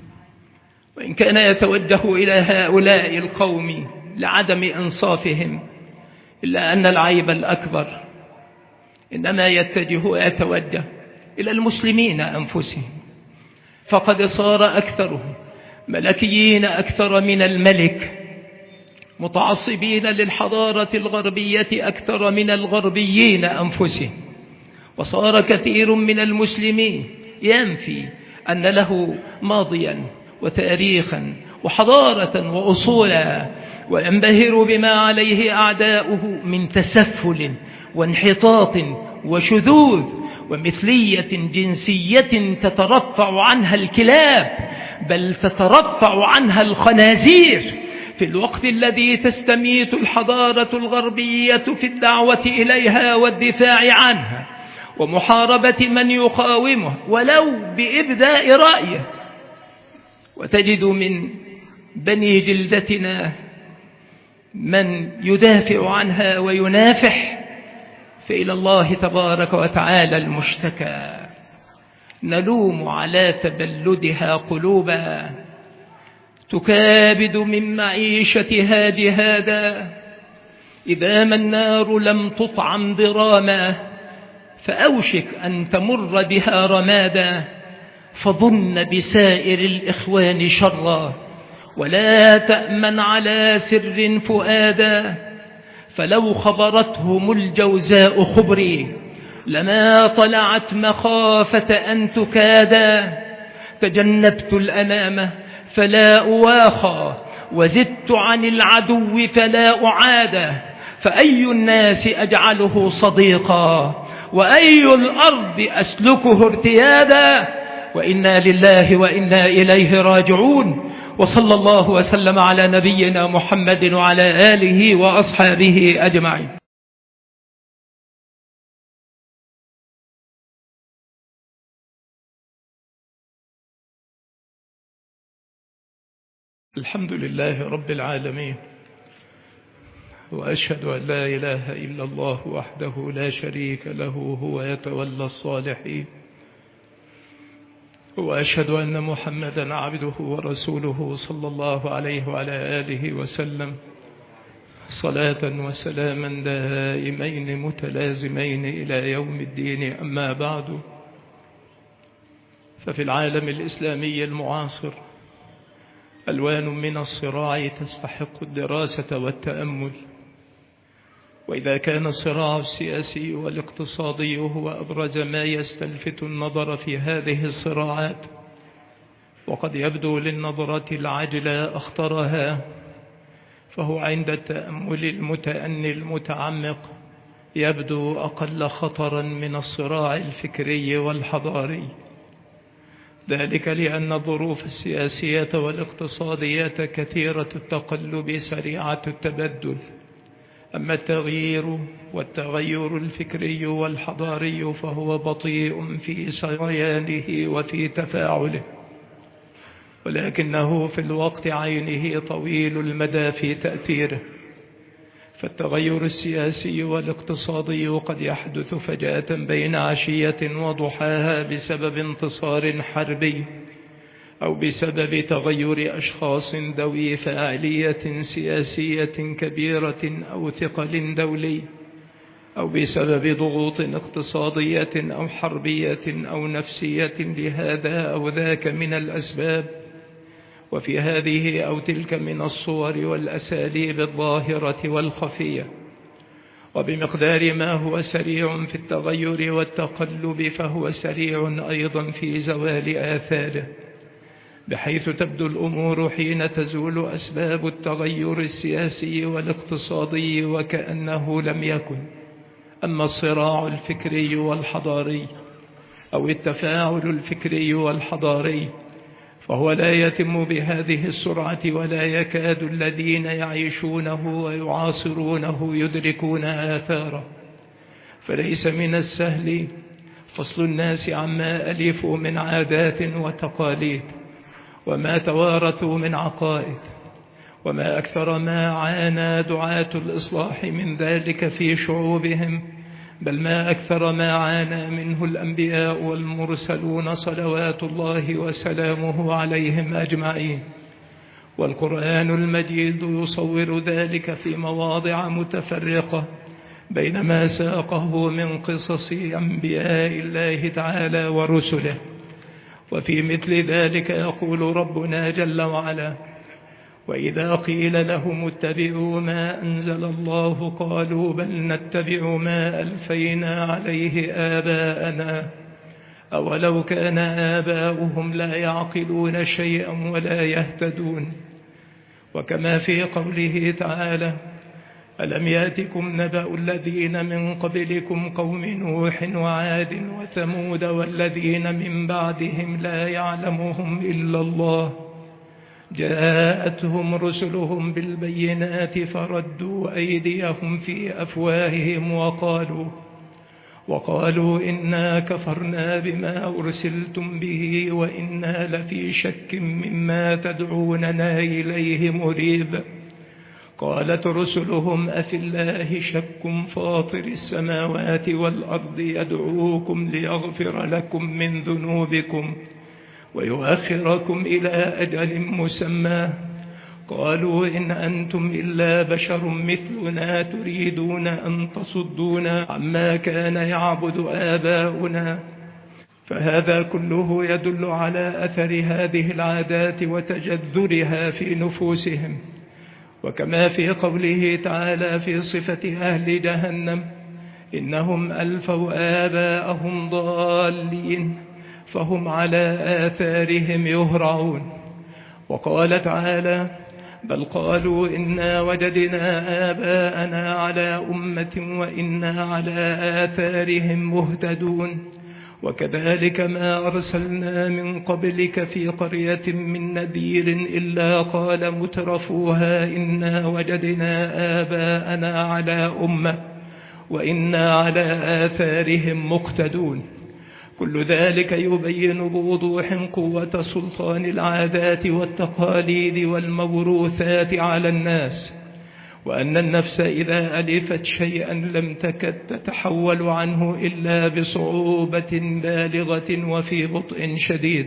وإن كان يتوجه إلى هؤلاء القوم لعدم إنصافهم، إلا أن العيب الأكبر إنما يتوجه إلى المسلمين أنفسهم، فقد صار أكثرهم ملكيين أكثر من الملك، متعصبين للحضارة الغربية أكثر من الغربيين أنفسهم. وصار كثير من المسلمين ينفي أن له ماضيا وتاريخا وحضارة وأصولا، وينبهر بما عليه أعداؤه من تسفل وانحطاط وشذوذ ومثلية جنسية تترفع عنها الكلاب، بل تترفع عنها الخنازير، في الوقت الذي تستميت الحضارة الغربية في الدعوة إليها والدفاع عنها ومحاربة من يقاومه ولو بإبداء رأيه. وتجد من بني جلدتنا من يدافع عنها وينافح، فإلى الله تبارك وتعالى المشتكى. نلوم على تبلدها قلوبا تكابد من معيشتها جهادا، إذا ما النار لم تطعم ضراما فأوشك أن تمر بها رمادا، فظن بسائر الإخوان شرا ولا تأمن على سر فؤادا، فلو خبرتهم الجوزاء خبري لما طلعت مخافة أن تكادا، تجنبت الأنام فلا أواخى وزدت عن العدو فلا أعادى، فأي الناس أجعله صديقا وأي الأرض أسلكه ارتيادا، وإنا لله وإنا إليه راجعون. وصلى الله وسلم على نبينا محمد وعلى آله وأصحابه أجمعين. الحمد لله رب العالمين، وأشهد أن لا إله إلا الله وحده لا شريك له هو يتولى الصالحين، وأشهد أن محمدا عبده ورسوله صلى الله عليه وعلى آله وسلم، صلاة وسلاما دائمين متلازمين إلى يوم الدين. أما بعد، ففي العالم الإسلامي المعاصر ألوان من الصراع تستحق الدراسة والتأمل. وإذا كان الصراع السياسي والاقتصادي هو أبرز ما يستلفت النظر في هذه الصراعات، وقد يبدو للنظرة العاجلة أخطرها، فهو عند التأمل المتأني المتعمق يبدو أقل خطرا من الصراع الفكري والحضاري. ذلك لأن الظروف السياسية والاقتصادية كثيرة التقلب سريعة التبدل، أما التغير الفكري والحضاري فهو بطيء في سريانه وفي تفاعله، ولكنه في الوقت عينه طويل المدى في تأثيره. فالتغير السياسي والاقتصادي قد يحدث فجأة بين عشية وضحاها بسبب انتصار حربي، أو بسبب تغير أشخاص ذوي فاعلية سياسية كبيرة أو ثقل دولي، أو بسبب ضغوط اقتصادية أو حربية أو نفسية لهذا أو ذاك من الأسباب، وفي هذه أو تلك من الصور والأساليب الظاهرة والخفية. وبمقدار ما هو سريع في التغير والتقلب فهو سريع أيضا في زوال آثاره، بحيث تبدو الأمور حين تزول أسباب التغير السياسي والاقتصادي وكأنه لم يكن. أما الصراع الفكري والحضاري أو التفاعل الفكري والحضاري فهو لا يتم بهذه السرعة، ولا يكاد الذين يعيشونه ويعاصرونه يدركون آثاره. فليس من السهل فصل الناس عما ألفوا من عادات وتقاليد، وما توارثوا من عقائد، وما أكثر ما عانى دعاة الإصلاح من ذلك في شعوبهم، بل ما أكثر ما عانى منه الأنبياء والمرسلون صلوات الله وسلامه عليهم أجمعين. والقرآن المجيد يصور ذلك في مواضع متفرقة، بينما ساقه من قصص أنبياء الله تعالى ورسله. وفي مثل ذلك يقول ربنا جل وعلا: وإذا قيل لهم اتبعوا ما أنزل الله قالوا بل نتبع ما ألفينا عليه آباءنا أولو كان آباؤهم لا يعقلون شيئا ولا يهتدون. وكما في قوله تعالى: ألم يأتكم نبأ الذين من قبلكم قوم نوح وعاد وثمود والذين من بعدهم لا يعلمهم إلا الله جاءتهم رسلهم بالبينات فردوا أيديهم في أفواههم وقالوا إنا كفرنا بما أرسلتم به وإنا لفي شك مما تدعوننا إليه مريب. قالت رسلهم أفي الله شك فاطر السماوات والأرض يدعوكم ليغفر لكم من ذنوبكم ويؤخركم إلى أجل مسمى. قالوا إن أنتم إلا بشر مثلنا تريدون أن تصدونا عما كان يعبد آباؤنا. فهذا كله يدل على أثر هذه العادات وتجذرها في نفوسهم. وكما في قوله تعالى في صفة أهل جهنم: إنهم ألفوا آباءهم ضالين فهم على آثارهم يهرعون. وقال تعالى: بل قالوا إنا وجدنا آباءنا على أمة وإنا على آثارهم مهتدون. وكذلك ما أرسلنا من قبلك في قرية من نذير إلا قال مترفوها إنا وجدنا آباءنا على أمة وإنا على آثارهم مقتدون. كل ذلك يبين بوضوح قوة سلطان العادات والتقاليد والموروثات على الناس، وأن النفس إذا ألفت شيئا لم تكد تتحول عنه إلا بصعوبة بالغة وفي بطء شديد.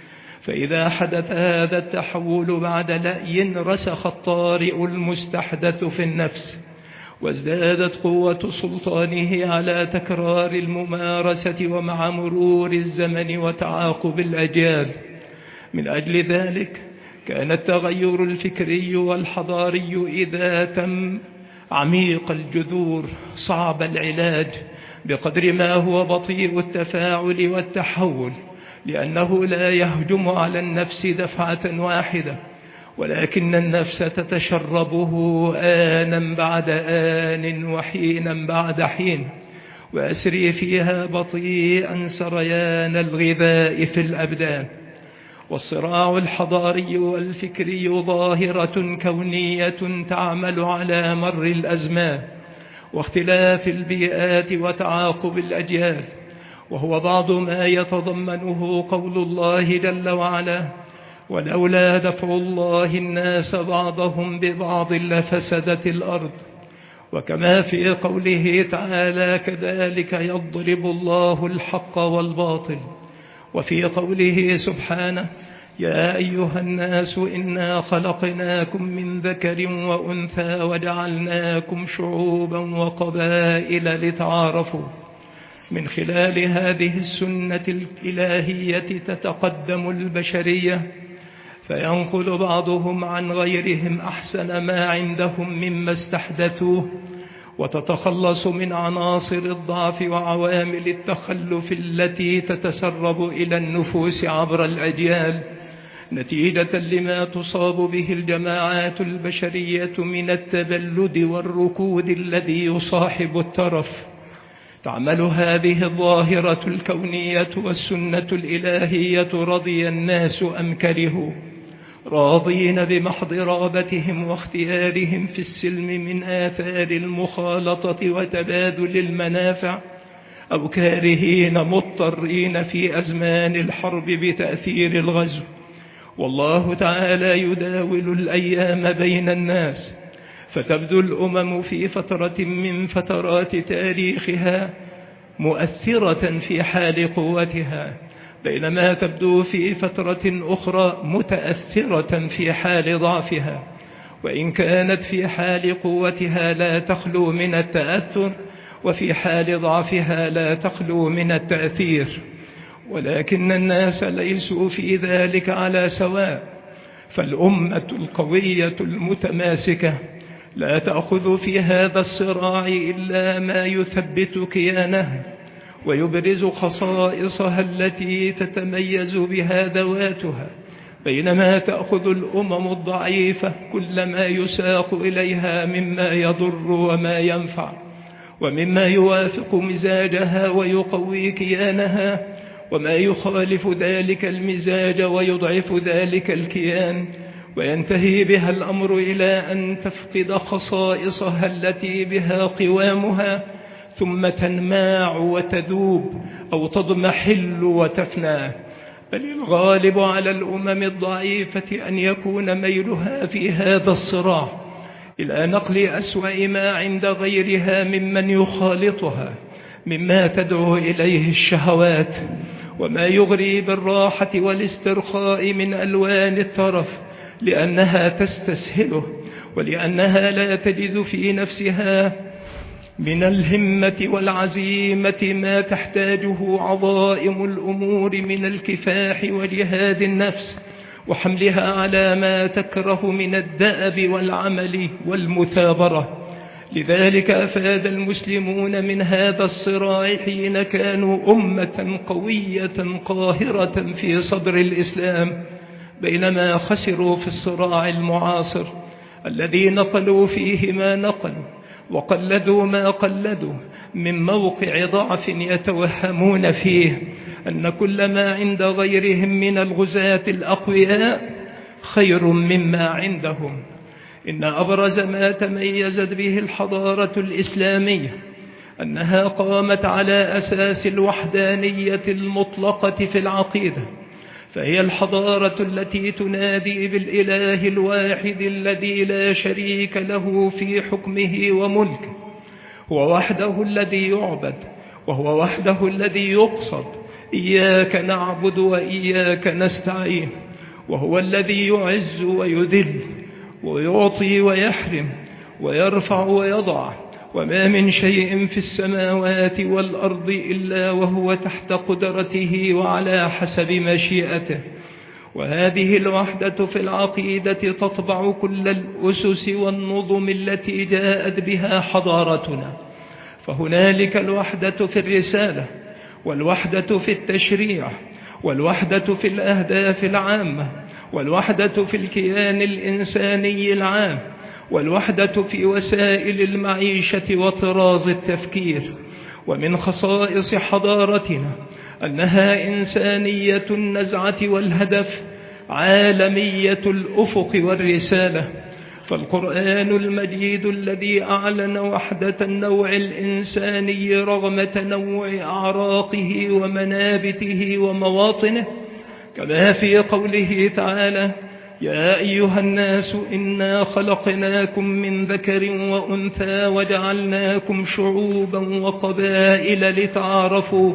فإذا حدث هذا التحول بعد لأي رسخ الطارئ المستحدث في النفس، وازدادت قوة سلطانه على تكرار الممارسة ومع مرور الزمن وتعاقب الأجيال. من أجل ذلك كان التغير الفكري والحضاري إذا تم عميق الجذور صعب العلاج بقدر ما هو بطيء التفاعل والتحول، لأنه لا يهجم على النفس دفعة واحدة، ولكن النفس تتشربه آنا بعد آن وحينا بعد حين، وأسري فيها بطيئا سريان الغذاء في الأبدان. والصراع الحضاري والفكري ظاهرة كونية تعمل على مر الأزمان واختلاف البيئات وتعاقب الأجيال، وهو بعض ما يتضمنه قول الله جل وعلا: ولولا دفع الله الناس بعضهم ببعض لفسدت الأرض. وكما في قوله تعالى: كذلك يضرب الله الحق والباطل. وفي قوله سبحانه: يا أيها الناس إنا خلقناكم من ذكر وأنثى وجعلناكم شعوبا وقبائل لتعارفوا. من خلال هذه السنة الإلهية تتقدم البشرية، فينقل بعضهم عن غيرهم أحسن ما عندهم مما استحدثوه، وتتخلص من عناصر الضعف وعوامل التخلف التي تتسرب إلى النفوس عبر الأجيال، نتيجة لما تصاب به الجماعات البشرية من التبلد والركود الذي يصاحب الترف. تعمل هذه الظاهرة الكونية والسنة الإلهية رضي الناس أم كرهوا، راضين بمحض رغبتهم واختيارهم في السلم من آثار المخالطة وتبادل المنافع، أو كارهين مضطرين في أزمان الحرب بتأثير الغزو. والله تعالى يداول الأيام بين الناس، فتبدو الأمم في فترة من فترات تاريخها مؤثرة في حال قوتها، بينما تبدو في فترة أخرى متأثرة في حال ضعفها. وإن كانت في حال قوتها لا تخلو من التأثر، وفي حال ضعفها لا تخلو من التأثير، ولكن الناس ليسوا في ذلك على سواء. فالأمة القوية المتماسكة لا تأخذ في هذا الصراع إلا ما يثبت كيانها ويبرز خصائصها التي تتميز بها ذواتها، بينما تأخذ الأمم الضعيفة كل ما يساق إليها مما يضر وما ينفع، ومما يوافق مزاجها ويقوي كيانها، وما يخالف ذلك المزاج ويضعف ذلك الكيان، وينتهي بها الأمر إلى أن تفقد خصائصها التي بها قوامها، ثم تنماع وتذوب أو تضمحل وتفنى. بل الغالب على الأمم الضعيفة أن يكون ميلها في هذا الصراع إلى نقل أسوأ ما عند غيرها ممن يخالطها، مما تدعو إليه الشهوات، وما يغري بالراحة والاسترخاء من ألوان الترف، لأنها تستسهله، ولأنها لا تجد في نفسها من الهمة والعزيمة ما تحتاجه عظائم الأمور من الكفاح وجهاد النفس وحملها على ما تكره من الدأب والعمل والمثابرة. لذلك أفاد المسلمون من هذا الصراع حين كانوا أمة قوية قاهرة في صدر الإسلام، بينما خسروا في الصراع المعاصر الذي نقلوا فيه ما نقلوا وقلدوا ما قلدوا، من موقع ضعف يتوهمون فيه أن كل ما عند غيرهم من الغزاة الأقوياء خير مما عندهم. إن أبرز ما تميزت به الحضارة الإسلامية أنها قامت على أساس الوحدانية المطلقة في العقيدة، فهي الحضارة التي تنادي بالإله الواحد الذي لا شريك له في حكمه وملكه، هو وحده الذي يعبد وهو وحده الذي يقصد، إياك نعبد وإياك نستعين، وهو الذي يعز ويذل ويعطي ويحرم ويرفع ويضع، وما من شيء في السماوات والأرض إلا وهو تحت قدرته وعلى حسب مشيئته. وهذه الوحدة في العقيدة تطبع كل الأسس والنظم التي جاءت بها حضارتنا، فهنالك الوحدة في الرسالة، والوحدة في التشريع، والوحدة في الأهداف العامة، والوحدة في الكيان الإنساني العام، والوحدة في وسائل المعيشة وطراز التفكير. ومن خصائص حضارتنا أنها إنسانية النزعة والهدف، عالمية الأفق والرسالة. فالقرآن المجيد الذي أعلن وحدة النوع الإنساني رغم تنوع أعراقه ومنابته ومواطنه، كما في قوله تعالى: يا أيها الناس إنا خلقناكم من ذكر وأنثى وجعلناكم شعوبا وقبائل لتعارفوا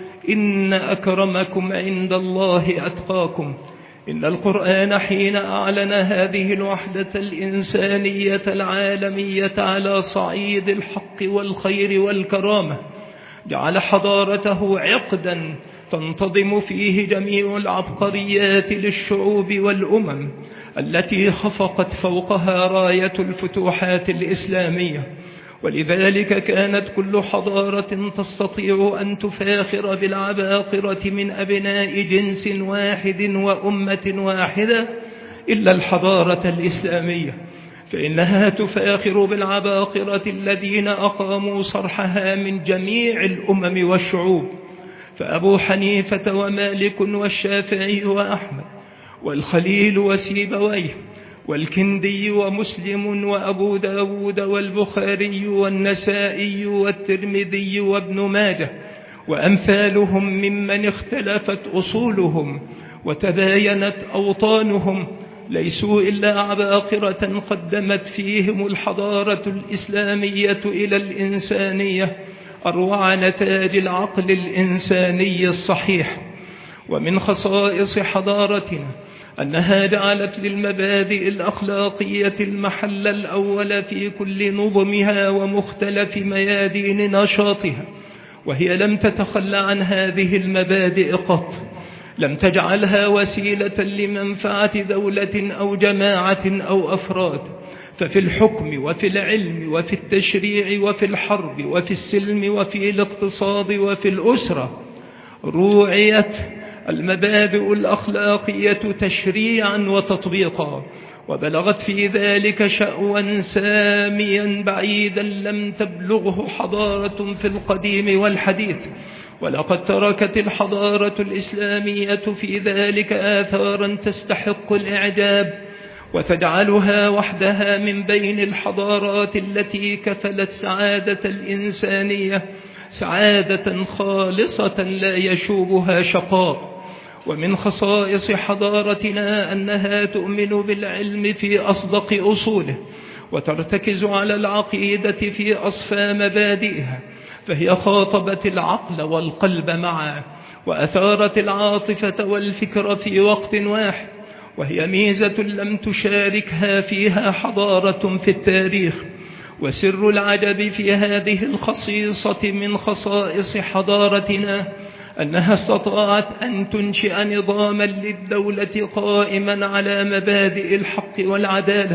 إن أكرمكم عند الله أتقاكم. إن القرآن حين أعلن هذه الوحدة الإنسانية العالمية على صعيد الحق والخير والكرامة، جعل حضارته عقدا تنتظم فيه جميع العبقريات للشعوب والأمم التي خفقت فوقها راية الفتوحات الإسلامية. ولذلك كانت كل حضارة تستطيع أن تفاخر بالعباقرة من أبناء جنس واحد وأمة واحدة إلا الحضارة الإسلامية، فإنها تفاخر بالعباقرة الذين أقاموا صرحها من جميع الأمم والشعوب، فأبو حنيفة ومالك والشافعي وأحمد والخليل وسيبويه والكندي ومسلم وأبو داود والبخاري والنسائي والترمذي وابن ماجه وأمثالهم ممن اختلفت أصولهم وتباينت أوطانهم، ليسوا إلا عباقرة قدمت فيهم الحضارة الإسلامية إلى الإنسانية أروع نتاج العقل الإنساني الصحيح. ومن خصائص حضارتنا أنها جعلت للمبادئ الأخلاقية المحل الأول في كل نظمها ومختلف ميادين نشاطها، وهي لم تتخلى عن هذه المبادئ قط، لم تجعلها وسيلة لمنفعة دولة أو جماعة أو أفراد، ففي الحكم وفي العلم وفي التشريع وفي الحرب وفي السلم وفي الاقتصاد وفي الأسرة روعيت المبادئ الأخلاقية تشريعا وتطبيقا، وبلغت في ذلك شأوا ساميا بعيدا لم تبلغه حضارة في القديم والحديث. ولقد تركت الحضارة الإسلامية في ذلك آثارا تستحق الإعجاب، وتجعلها وحدها من بين الحضارات التي كفلت سعادة الإنسانية سعادة خالصة لا يشوبها شقاء. ومن خصائص حضارتنا أنها تؤمن بالعلم في أصدق أصوله، وترتكز على العقيدة في أصفى مبادئها، فهي خاطبت العقل والقلب معا، وأثارت العاطفة والفكر في وقت واحد، وهي ميزة لم تشاركها فيها حضارة في التاريخ. وسر العجب في هذه الخصيصة من خصائص حضارتنا أنها استطاعت أن تنشئ نظاما للدولة قائما على مبادئ الحق والعدالة،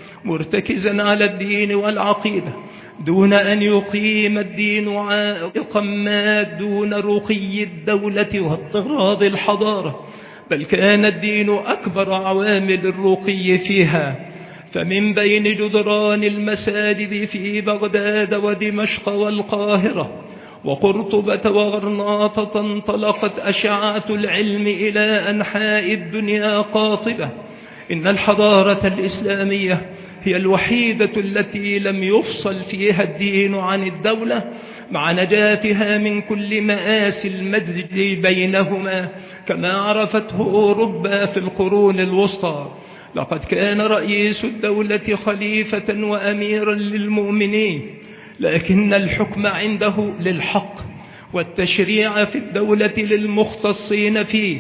مرتكزا على الدين والعقيدة، دون أن يقيم الدين عائقا ما دون رقي الدولة واضطراد الحضارة، بل كان الدين أكبر عوامل الرقي فيها، فمن بين جدران المساجد في بغداد ودمشق والقاهرة وقرطبة وغرناطة انطلقت أشعة العلم إلى أنحاء الدنيا قاطبة. إن الحضارة الإسلامية هي الوحيدة التي لم يفصل فيها الدين عن الدولة، مع نجاتها من كل مآسي المزج بينهما كما عرفته أوروبا في القرون الوسطى. لقد كان رئيس الدولة خليفة وأميرا للمؤمنين، لكن الحكم عنده للحق، والتشريع في الدولة للمختصين فيه،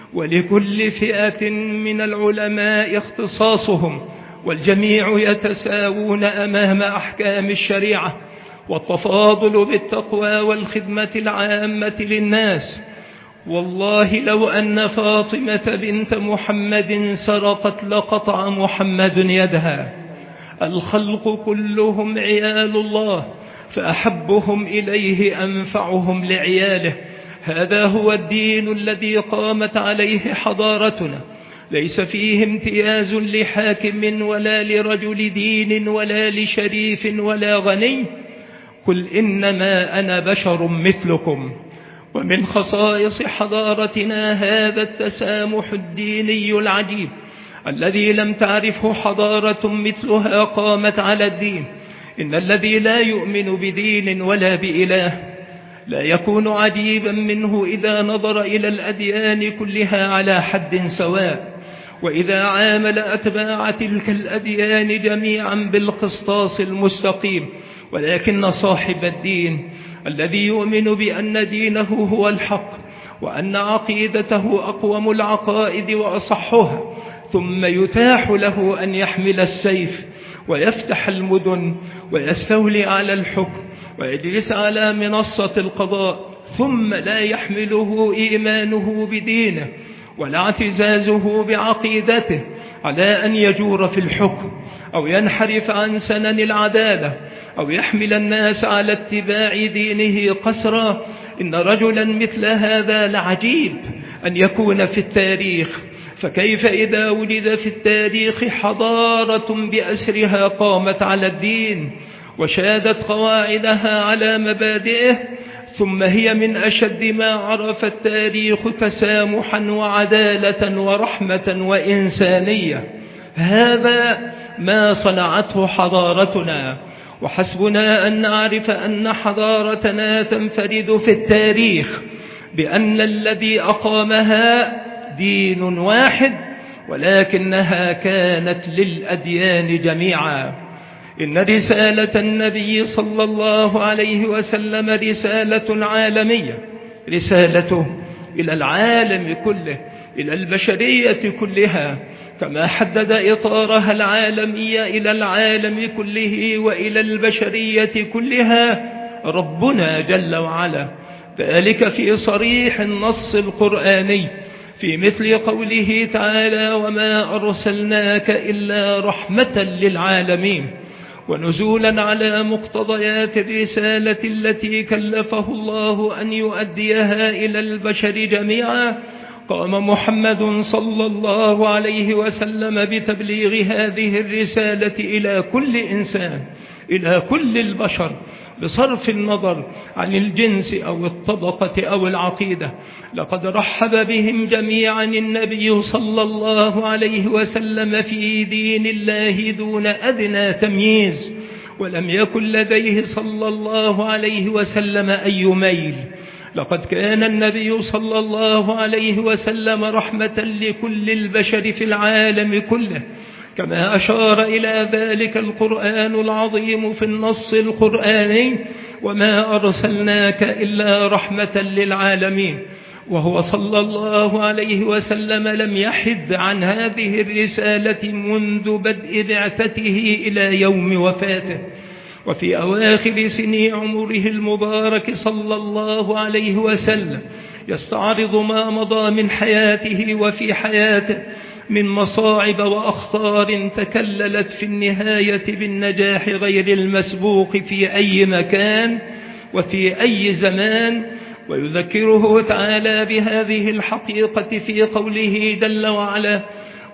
ولكل فئة من العلماء اختصاصهم، والجميع يتساوون أمام أحكام الشريعة، والتفاضل بالتقوى والخدمة العامة للناس. والله لو أن فاطمة بنت محمد سرقت لقطع محمد يدها. الخلق كلهم عيال الله، فأحبهم إليه أنفعهم لعياله. هذا هو الدين الذي قامت عليه حضارتنا، ليس فيه امتياز لحاكم ولا لرجل دين ولا لشريف ولا غني. قل إنما أنا بشر مثلكم. ومن خصائص حضارتنا هذا التسامح الديني العجيب الذي لم تعرفه حضارة مثلها قامت على الدين. إن الذي لا يؤمن بدين ولا بإله لا يكون عجيبا منه إذا نظر إلى الأديان كلها على حد سواء، وإذا عامل أتباع تلك الأديان جميعا بالقسطاس المستقيم. ولكن صاحب الدين الذي يؤمن بأن دينه هو الحق، وأن عقيدته أقوم العقائد وأصحها، ثم يتاح له أن يحمل السيف ويفتح المدن ويستولي على الحكم ويجلس على منصة القضاء، ثم لا يحمله إيمانه بدينه ولا اعتزازه بعقيدته على أن يجور في الحكم أو ينحرف عن سنن العدالة أو يحمل الناس على اتباع دينه قسرا. إن رجلا مثل هذا لعجيب أن يكون في التاريخ. فكيف إذا وجد في التاريخ حضارة بأسرها قامت على الدين وشادت قواعدها على مبادئه، ثم هي من أشد ما عرف التاريخ تسامحا وعدالة ورحمة وإنسانية. هذا ما صنعته حضارتنا، وحسبنا أن نعرف أن حضارتنا تنفرد في التاريخ بأن الذي أقامها دين واحد، ولكنها كانت للأديان جميعا. إن رسالة النبي صلى الله عليه وسلم رسالة عالمية، رسالته إلى العالم كله، إلى البشرية كلها، كما حدد إطارها العالمي إلى العالم كله وإلى البشرية كلها ربنا جل وعلا، ذلك في صريح النص القرآني في مثل قوله تعالى: وما أرسلناك إلا رحمة للعالمين، ونزولا على مقتضيات الرسالة التي كلفه الله أن يؤديها إلى البشر جميعا. قام محمد صلى الله عليه وسلم بتبليغ هذه الرسالة إلى كل إنسان، إلى كل البشر، بصرف النظر عن الجنس أو الطبقة أو العقيدة. لقد رحب بهم جميعا النبي صلى الله عليه وسلم في دين الله دون أدنى تمييز، ولم يكن لديه صلى الله عليه وسلم أي ميل. لقد كان النبي صلى الله عليه وسلم رحمة لكل البشر في العالم كله، كما أشار إلى ذلك القرآن العظيم في النص القرآني: وما أرسلناك إلا رحمة للعالمين. وهو صلى الله عليه وسلم لم يحد عن هذه الرسالة منذ بدء بعثته إلى يوم وفاته. وفي أواخر سني عمره المبارك صلى الله عليه وسلم يستعرض ما مضى من حياته وفي حياته من مصاعب وأخطار تكللت في النهاية بالنجاح غير المسبوق في أي مكان وفي أي زمان. ويذكره تعالى بهذه الحقيقة في قوله جل وعلا: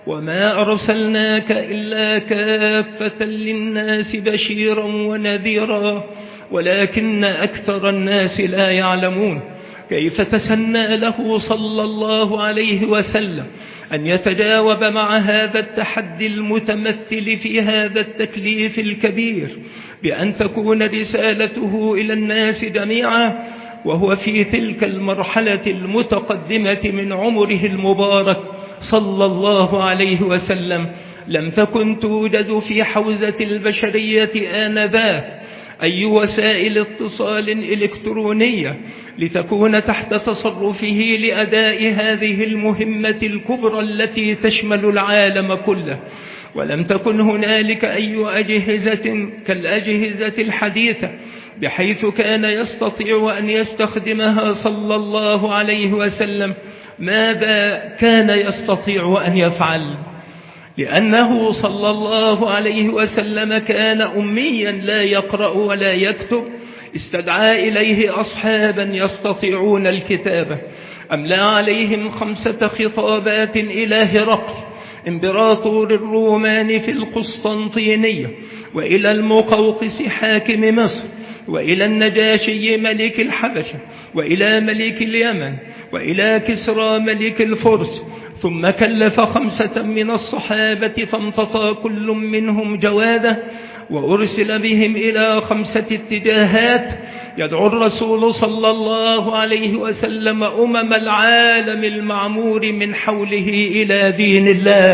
وما أرسلناك إلا كافة للناس بشيرا ونذيرا ولكن أكثر الناس لا يعلمون. كيف تسنى له صلى الله عليه وسلم أن يتجاوب مع هذا التحدي المتمثل في هذا التكليف الكبير بأن تكون رسالته إلى الناس جميعا وهو في تلك المرحلة المتقدمة من عمره المبارك صلى الله عليه وسلم. لم تكن توجد في حوزة البشرية آنذاك أي وسائل اتصال إلكترونية لتكون تحت تصرفه لأداء هذه المهمة الكبرى التي تشمل العالم كله. ولم تكن هنالك أي أجهزة كالأجهزة الحديثة بحيث كان يستطيع أن يستخدمها صلى الله عليه وسلم. ماذا كان يستطيع أن يفعل؟ لأنه صلى الله عليه وسلم كان أميا لا يقرأ ولا يكتب، استدعى إليه أصحابا يستطيعون الكتابة، أملى عليهم 5 خطابات إلى هرقل إمبراطور الرومان في القسطنطينية، وإلى المقوقس حاكم مصر، وإلى النجاشي ملك الحبشة، وإلى ملك اليمن، وإلى كسرى ملك الفرس. ثم كلف 5 من الصحابة فامتطى كل منهم جواده وأرسل بهم إلى 5 اتجاهات يدعو الرسول صلى الله عليه وسلم العالم المعمور من حوله إلى دين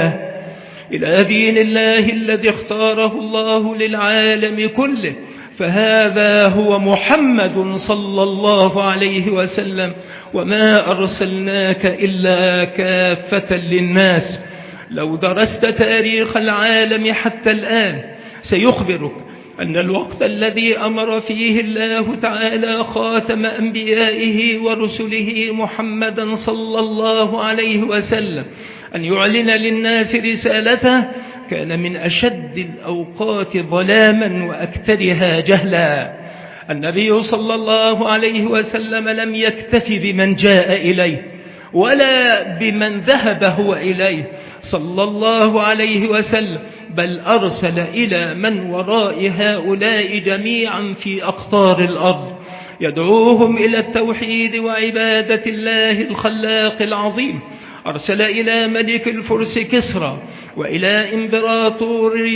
الله الذي اختاره الله للعالم كله، فهذا هو محمد صلى الله عليه وسلم. وما أرسلناك إلا كافة للناس. لو درست تاريخ العالم حتى الآن سيخبرك أن الوقت الذي أمر فيه الله تعالى خاتم أنبيائه ورسله محمدا صلى الله عليه وسلم أن يعلن للناس رسالته كان من أشد الأوقات ظلاما وأكثرها جهلا. النبي صلى الله عليه وسلم لم يكتف بمن جاء إليه ولا بمن ذهب هو إليه صلى الله عليه وسلم، بل أرسل إلى من وراء هؤلاء جميعا في أقطار الأرض يدعوهم إلى التوحيد وعبادة الله الخلاق العظيم. أرسل إلى ملك الفرس كسرى، وإلى إمبراطور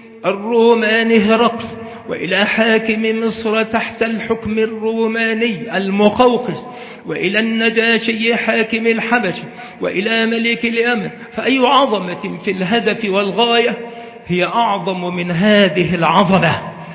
الرومان هرقل، وإلى حاكم مصر تحت الحكم الروماني المقوقس، وإلى النجاشي حاكم الحبشة، وإلى ملك اليمن. فأي عظمة في الهدف والغاية هي أعظم من هذه العظمة؟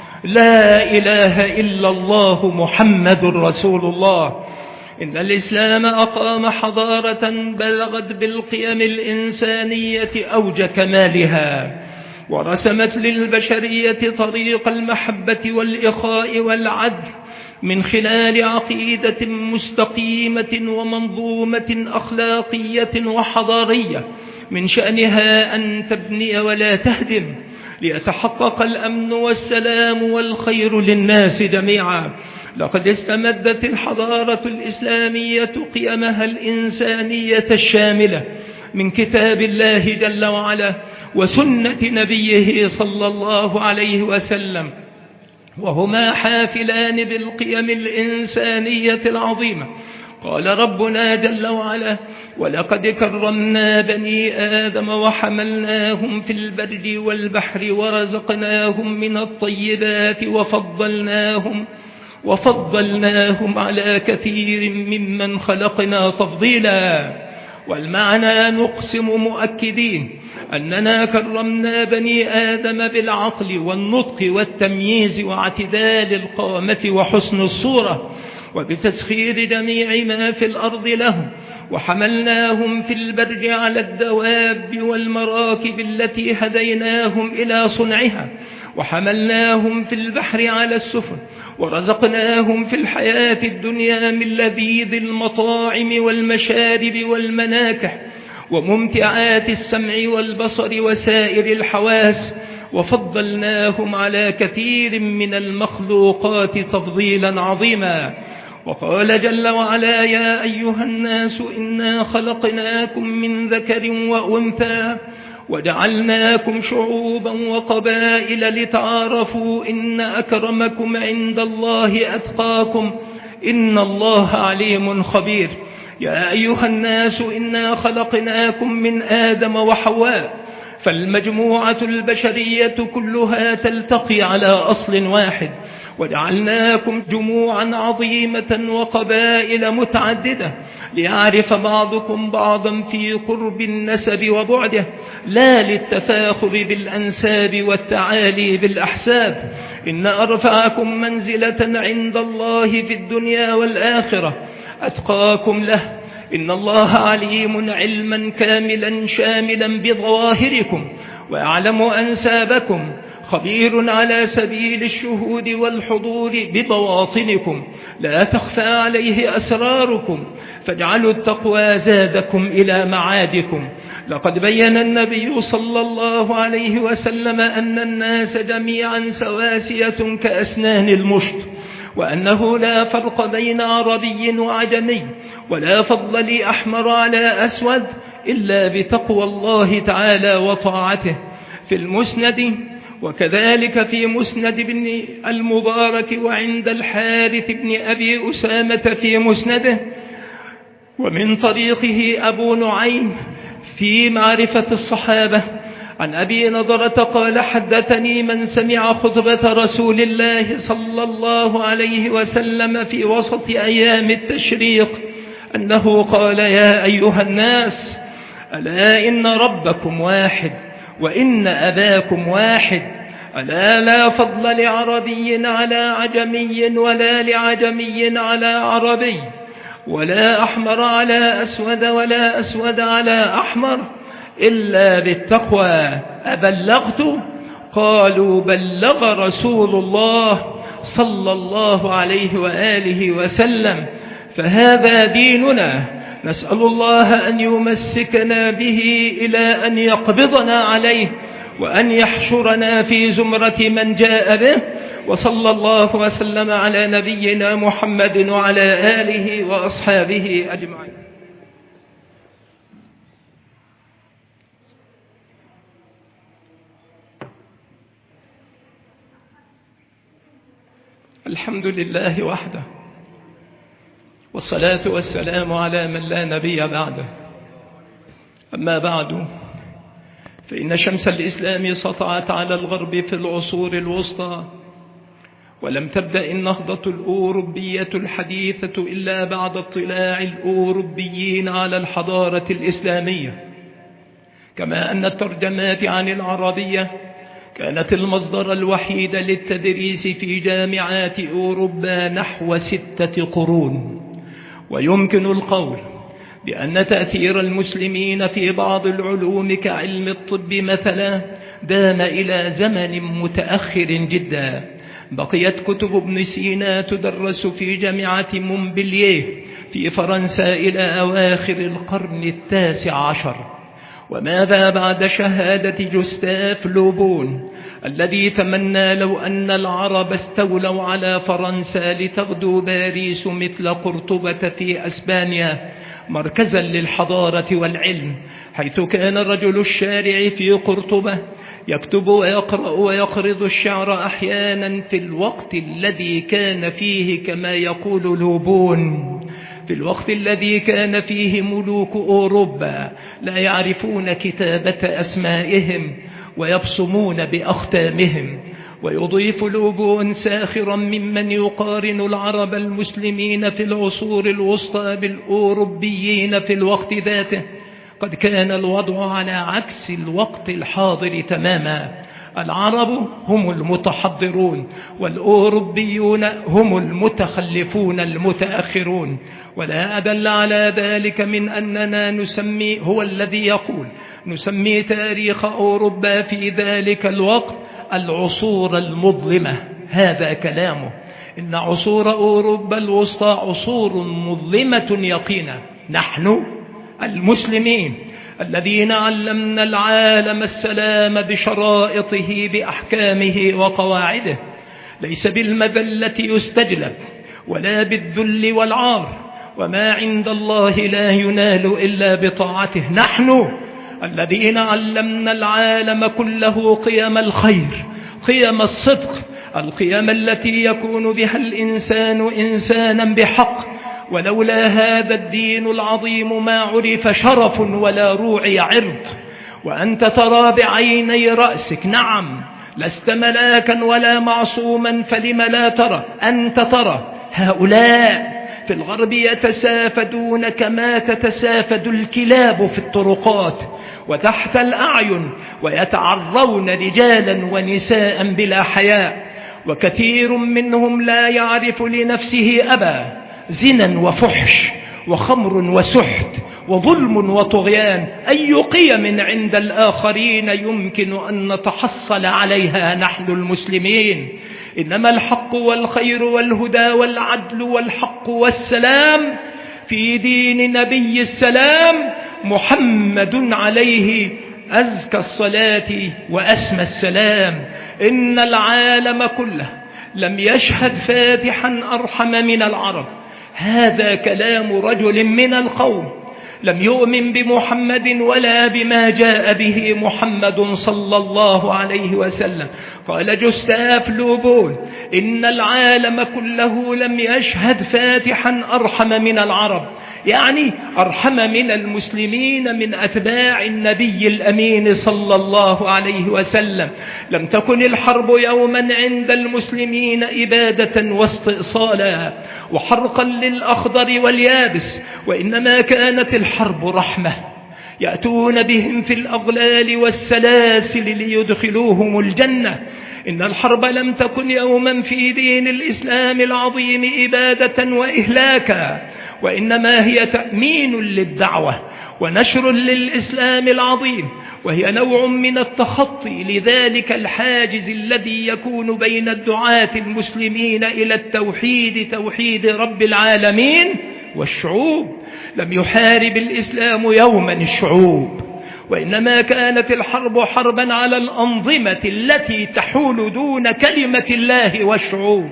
لا إله إلا الله محمد رسول الله. إن الإسلام أقام حضارة بلغت بالقيم الإنسانية أوج كمالها، ورسمت للبشرية طريق المحبة والإخاء والعدل من خلال عقيدة مستقيمة ومنظومة أخلاقية وحضارية من شأنها أن تبني ولا تهدم ليتحقق الأمن والسلام والخير للناس جميعا. لقد استمدت الحضارة الإسلامية قيمها الإنسانية الشاملة من كتاب الله جل وعلا وسنة نبيه صلى الله عليه وسلم، وهما حافلان بالقيم الإنسانية العظيمة. قال ربنا جل وعلا: ولقد كرمنا بني آدم وحملناهم في البر والبحر ورزقناهم من الطيبات وفضلناهم على كثير ممن خلقنا تفضيلا. والمعنى نقسم مؤكدين أننا كرمنا بني آدم بالعقل والنطق والتمييز واعتدال القامة وحسن الصورة، وبتسخير جميع ما في الأرض لهم، وحملناهم في البر على الدواب والمراكب التي هديناهم إلى صنعها، وحملناهم في البحر على السفن، ورزقناهم في الحياة الدنيا من لذيذ المطاعم والمشارب والمناكح وممتعات السمع والبصر وسائر الحواس، وفضلناهم على كثير من المخلوقات تفضيلا عظيما. وقال جل وعلا: يا أيها الناس إنا خلقناكم من ذكر وأنثى وجعلناكم شعوبا وقبائل لتعارفوا إن أكرمكم عند الله أتقاكم إن الله عليم خبير. يا أيها الناس إنا خلقناكم من آدم وحواء، فالمجموعة البشرية كلها تلتقي على أصل واحد، وجعلناكم جموعا عظيمة وقبائل متعددة ليعرف بعضكم بعضا في قرب النسب وبعده، لا للتفاخر بالأنساب والتعالي بالأحساب. إن أرفعكم منزلة عند الله في الدنيا والآخرة أتقاكم له، إن الله عليم علما كاملا شاملا بظواهركم ويعلم أنسابكم، خبير على سبيل الشهود والحضور ببواطنكم، لا تخفى عليه أسراركم، فاجعلوا التقوى زادكم إلى معادكم. لقد بين النبي صلى الله عليه وسلم أن الناس جميعا سواسية كأسنان المشط، وأنه لا فرق بين عربي وعجمي، ولا فضل لأحمر على أسود إلا بتقوى الله تعالى وطاعته. في المسند وكذلك في مسند بن المبارك وعند الحارث بن أبي أسامة في مسنده، ومن طريقه أبو نعيم في معرفة الصحابة عن أبي نضرة قال حدثني من سمع خطبة رسول الله صلى الله عليه وسلم في وسط أيام التشريق أنه قال: يا أيها الناس، ألا إن ربكم واحد وإن أباكم واحد، ألا لا فضل لعربي على عجمي ولا لعجمي على عربي، ولا أحمر على أسود ولا أسود على أحمر إلا بالتقوى. أبلغت؟ قالوا: بلغ رسول الله صلى الله عليه وآله وسلم. فهذا ديننا، نسأل الله أن يمسكنا به إلى أن يقبضنا عليه، وأن يحشرنا في زمرة من جاء به. وصلى الله وسلم على نبينا محمد وعلى آله وأصحابه أجمعين. الحمد لله وحده، والصلاة والسلام على من لا نبي بعده. أما بعد، فإن شمس الإسلام سطعت على الغرب في العصور الوسطى، ولم تبدأ النهضة الأوروبية الحديثة إلا بعد اطلاع الأوروبيين على الحضارة الإسلامية، كما أن الترجمات عن العربية كانت المصدر الوحيد للتدريس في جامعات أوروبا نحو 6 قرون. ويمكن القول بأن تأثير المسلمين في بعض العلوم كعلم الطب مثلا دام إلى زمن متأخر جدا. بقيت كتب ابن سينا تدرس في جامعة مونبلييه في فرنسا إلى أواخر القرن 19. وماذا بعد شهادة جوستاف لوبون الذي تمنى لو أن العرب استولوا على فرنسا لتغدو باريس مثل قرطبة في أسبانيا مركزا للحضارة والعلم، حيث كان رجل الشارع في قرطبة يكتب ويقرأ ويقرض الشعر أحيانا في الوقت الذي كان فيه، كما يقول لوبون، في الوقت الذي كان فيه ملوك أوروبا لا يعرفون كتابة أسمائهم ويبصمون بأختامهم. ويضيف لوبون ساخرا ممن يقارن العرب المسلمين في العصور الوسطى بالأوروبيين في الوقت ذاته: قد كان الوضع على عكس الوقت الحاضر تماما، العرب هم المتحضرون والأوروبيون هم المتخلفون المتأخرون. ولا أدل على ذلك من أننا نسمي، هو الذي يقول، نسمي تاريخ أوروبا في ذلك الوقت العصور المظلمة. هذا كلامه، إن عصور أوروبا الوسطى عصور مظلمة يقينا. نحن المسلمين الذين علمنا العالم السلام بشرائطه بأحكامه وقواعده، ليس بالمذلة يستجلب ولا بالذل والعار، وما عند الله لا ينال إلا بطاعته. نحن الذين علمنا العالم كله قيم الخير، قيم الصدق، القيم التي يكون بها الإنسان إنسانا بحق. ولولا هذا الدين العظيم ما عرف شرف ولا روعي عرض. وأنت ترى بعيني رأسك، نعم لست ملاكا ولا معصوما، فلم لا ترى؟ أنت ترى هؤلاء في الغرب يتسافدون كما تتسافد الكلاب في الطرقات وتحت الأعين، ويتعرون رجالا ونساء بلا حياء، وكثير منهم لا يعرف لنفسه أبا، زنا وفحش وخمر وسحت وظلم وطغيان. أي قيم عند الآخرين يمكن أن نتحصل عليها نحن المسلمين؟ إنما الحق والخير والهدى والعدل والحق والسلام في دين نبي السلام محمد عليه أزكى الصلاة وأسمى السلام. إن العالم كله لم يشهد فاتحا أرحم من العرب. هذا كلام رجل من القوم لم يؤمن بمحمد ولا بما جاء به محمد صلى الله عليه وسلم. قال جوستاف لوبون: إن العالم كله لم يشهد فاتحا أرحم من العرب، يعني أرحم من المسلمين من أتباع النبي الأمين صلى الله عليه وسلم. لم تكن الحرب يوما عند المسلمين إبادة واستئصالا وحرقا للأخضر واليابس، وإنما كانت الحرب رحمة، يأتون بهم في الأغلال والسلاسل ليدخلوهم الجنة. إن الحرب لم تكن يوما في دين الإسلام العظيم إبادة وإهلاكا، وإنما هي تأمين للدعوة ونشر للإسلام العظيم، وهي نوع من التخطي لذلك الحاجز الذي يكون بين الدعاة المسلمين إلى التوحيد، توحيد رب العالمين والشعوب. لم يحارب الإسلام يوما الشعوب، وإنما كانت الحرب حربا على الأنظمة التي تحول دون كلمة الله والشعوب.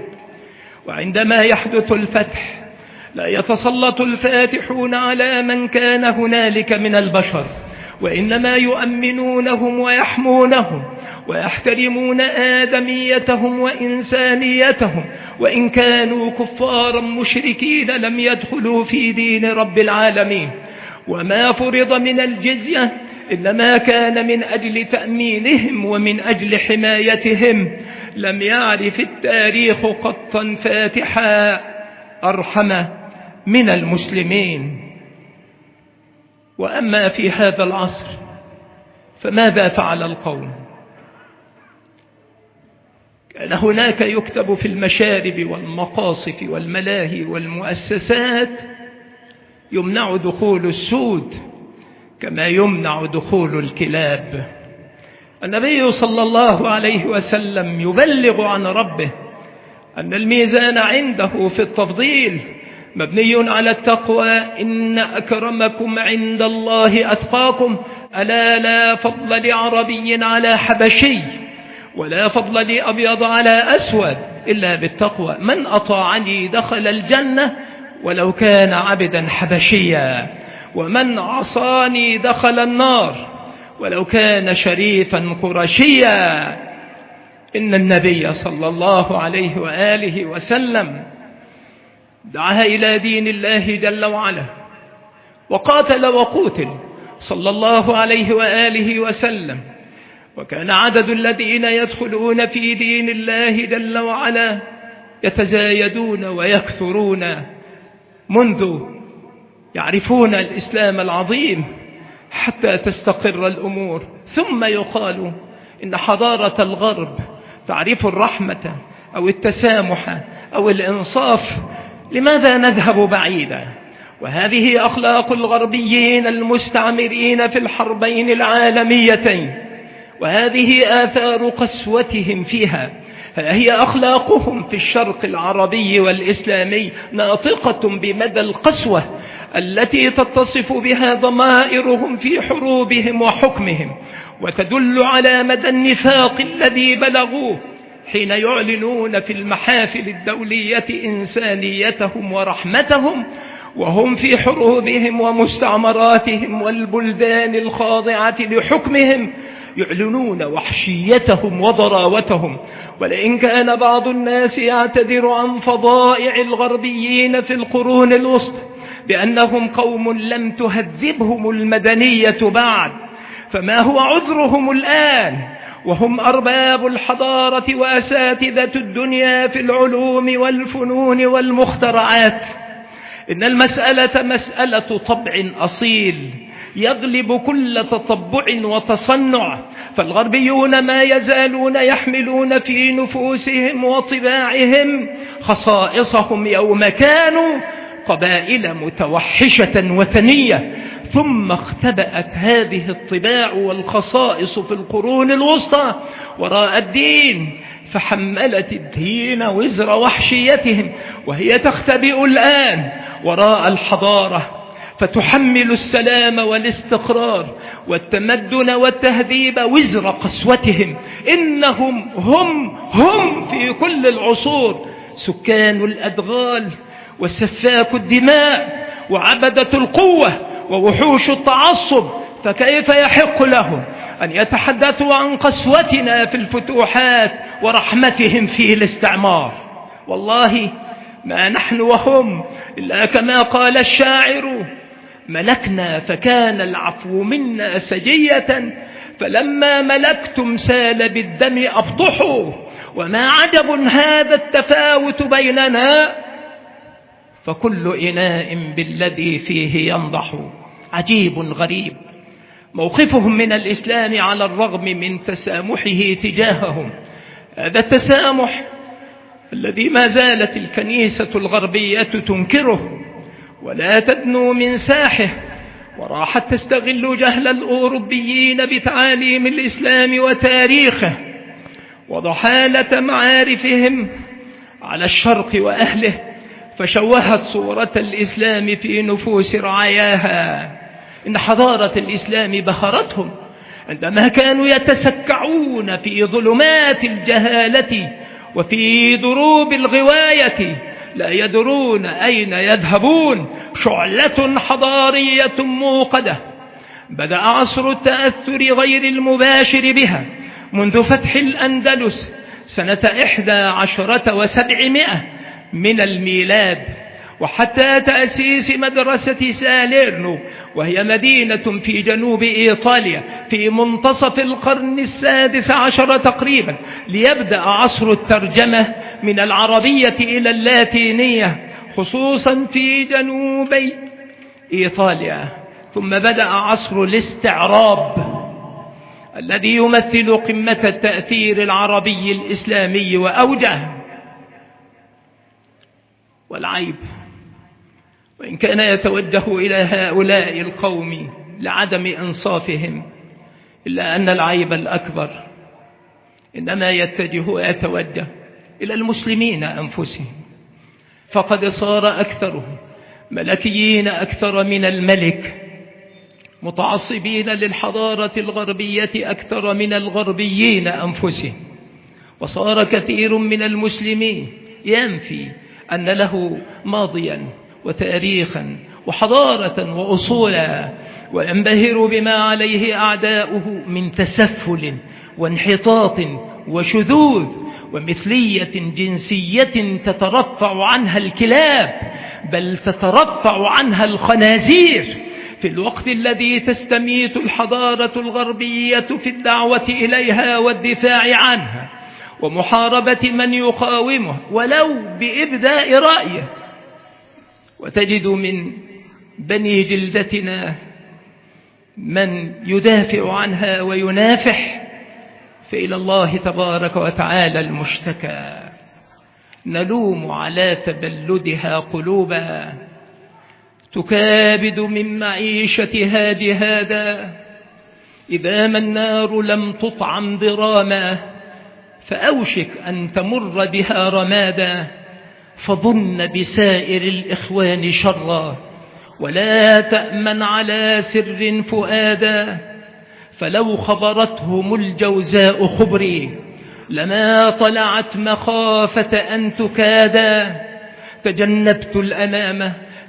وعندما يحدث الفتح لا يتسلط الفاتحون على من كان هنالك من البشر، وإنما يؤمنونهم ويحمونهم ويحترمون آدميتهم وإنسانيتهم، وإن كانوا كفارا مشركين لم يدخلوا في دين رب العالمين. وما فرض من الجزية إنما كان من أجل تأمينهم ومن أجل حمايتهم. لم يعرف التاريخ قطا فاتحا أرحم من المسلمين. وأما في هذا العصر فماذا فعل القوم؟ كان هناك يكتب في المشارب والمقاصف والملاهي والمؤسسات: يمنع دخول السود كما يمنع دخول الكلاب. النبي صلى الله عليه وسلم يبلغ عن ربه أن الميزان عنده في التفضيل مبني على التقوى: إن أكرمكم عند الله أتقاكم. ألا لا فضل لعربي على حبشي ولا فضل لأبيض على أسود إلا بالتقوى. من أطاعني دخل الجنة ولو كان عبدا حبشيا، ومن عصاني دخل النار ولو كان شريفا قرشيا. إن النبي صلى الله عليه وآله وسلم دعا إلى دين الله جل وعلا، وقاتل وقوتل صلى الله عليه وآله وسلم، وكان عدد الذين يدخلون في دين الله جل وعلا يتزايدون ويكثرون منذ يعرفون الإسلام العظيم حتى تستقر الأمور. ثم يقال إن حضارة الغرب تعرف الرحمة أو التسامح أو الإنصاف. لماذا نذهب بعيدا؟ وهذه أخلاق الغربيين المستعمرين في الحربين العالميتين، وهذه آثار قسوتهم فيها. هي أخلاقهم في الشرق العربي والإسلامي ناطقة بمدى القسوة التي تتصف بها ضمائرهم في حروبهم وحكمهم، وتدل على مدى النفاق الذي بلغوه حين يعلنون في المحافل الدولية إنسانيتهم ورحمتهم، وهم في حروبهم ومستعمراتهم والبلدان الخاضعة لحكمهم يعلنون وحشيتهم وضراوتهم. ولئن كان بعض الناس يعتذر عن فضائع الغربيين في القرون الوسطى بأنهم قوم لم تهذبهم المدنية بعد، فما هو عذرهم الآن وهم أرباب الحضارة وأساتذة الدنيا في العلوم والفنون والمخترعات؟ إن المسألة مسألة طبع أصيل يغلب كل تطبع وتصنع، فالغربيون ما يزالون يحملون في نفوسهم وطباعهم خصائصهم يوم كانوا قبائل متوحشة وثنية، ثم اختبأت هذه الطباع والخصائص في القرون الوسطى وراء الدين، فحملت الدين وزر وحشيتهم، وهي تختبئ الآن وراء الحضارة فتحمل السلام والاستقرار والتمدن والتهذيب وزر قسوتهم. إنهم هم في كل العصور سكان الأدغال وسفاك الدماء وعبدة القوة ووحوش التعصب، فكيف يحق لهم أن يتحدثوا عن قسوتنا في الفتوحات ورحمتهم في الاستعمار؟ والله ما نحن وهم إلا كما قال الشاعر: ملكنا فكان العفو منا سجية، فلما ملكتم سال بالدم أبطحوا، وما عجب هذا التفاوت بيننا، فكل إناء بالذي فيه ينضح. عجيب غريب موقفهم من الإسلام على الرغم من تسامحه تجاههم. هذا التسامح الذي ما زالت الكنيسة الغربية تنكره ولا تدنو من ساحه، وراحت تستغل جهل الأوروبيين بتعاليم الإسلام وتاريخه وضحالة معارفهم على الشرق وأهله، فشوهت صورة الإسلام في نفوس رعاياها. إن حضارة الإسلام بهرتهم عندما كانوا يتسكعون في ظلمات الجهالة وفي دروب الغواية، لا يدرون أين يذهبون. شعلة حضارية موقدة بدأ عصر التأثر غير المباشر بها منذ فتح الأندلس سنة 11,700 من الميلاد، وحتى تأسيس مدرسة ساليرنو، وهي مدينة في جنوب إيطاليا في منتصف القرن 16 تقريبا، ليبدأ عصر الترجمة من العربية إلى اللاتينية خصوصا في جنوبي إيطاليا. ثم بدأ عصر الاستعراب الذي يمثل قمة التأثير العربي الإسلامي وأوجه. والعيب وإن كان يتوجه إلى هؤلاء القوم لعدم إنصافهم، إلا أن العيب الأكبر إنما يتوجه إلى المسلمين أنفسهم، فقد صار أكثرهم ملكيين أكثر من الملك، متعصبين للحضارة الغربية أكثر من الغربيين أنفسهم. وصار كثير من المسلمين ينفي أن له ماضيا وتاريخا وحضارة وأصولا، وينبهر بما عليه أعداؤه من تسفل وانحطاط وشذوذ ومثلية جنسية تترفع عنها الكلاب، بل تترفع عنها الخنازير، في الوقت الذي تستميت الحضارة الغربية في الدعوة إليها والدفاع عنها ومحاربة من يقاومه ولو بإبداء رأيه. وتجد من بني جلدتنا من يدافع عنها وينافح، فإلى الله تبارك وتعالى المشتكى. نلوم على تبلدها قلوبا تكابد من معيشتها جهادا، إذا ما النار لم تطعم ضراما فأوشك أن تمر بها رمادا، فظن بسائر الإخوان شرا ولا تأمن على سر فؤادا، فلو خبرتهم الجوزاء خبري لما طلعت مخافة أن تكادا، تجنبت الأنام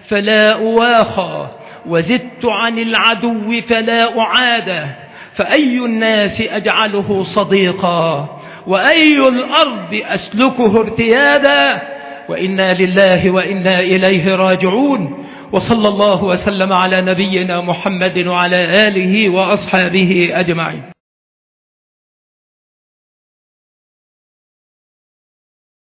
فلا أواخى، وزدت عن العدو فلا أعاده، فأي الناس أجعله صديقا، وأي الأرض أسلكه ارتيادا، وإنا لله وإنا إليه راجعون. وصلى الله وسلم على نبينا محمد وعلى آله وأصحابه أجمعين.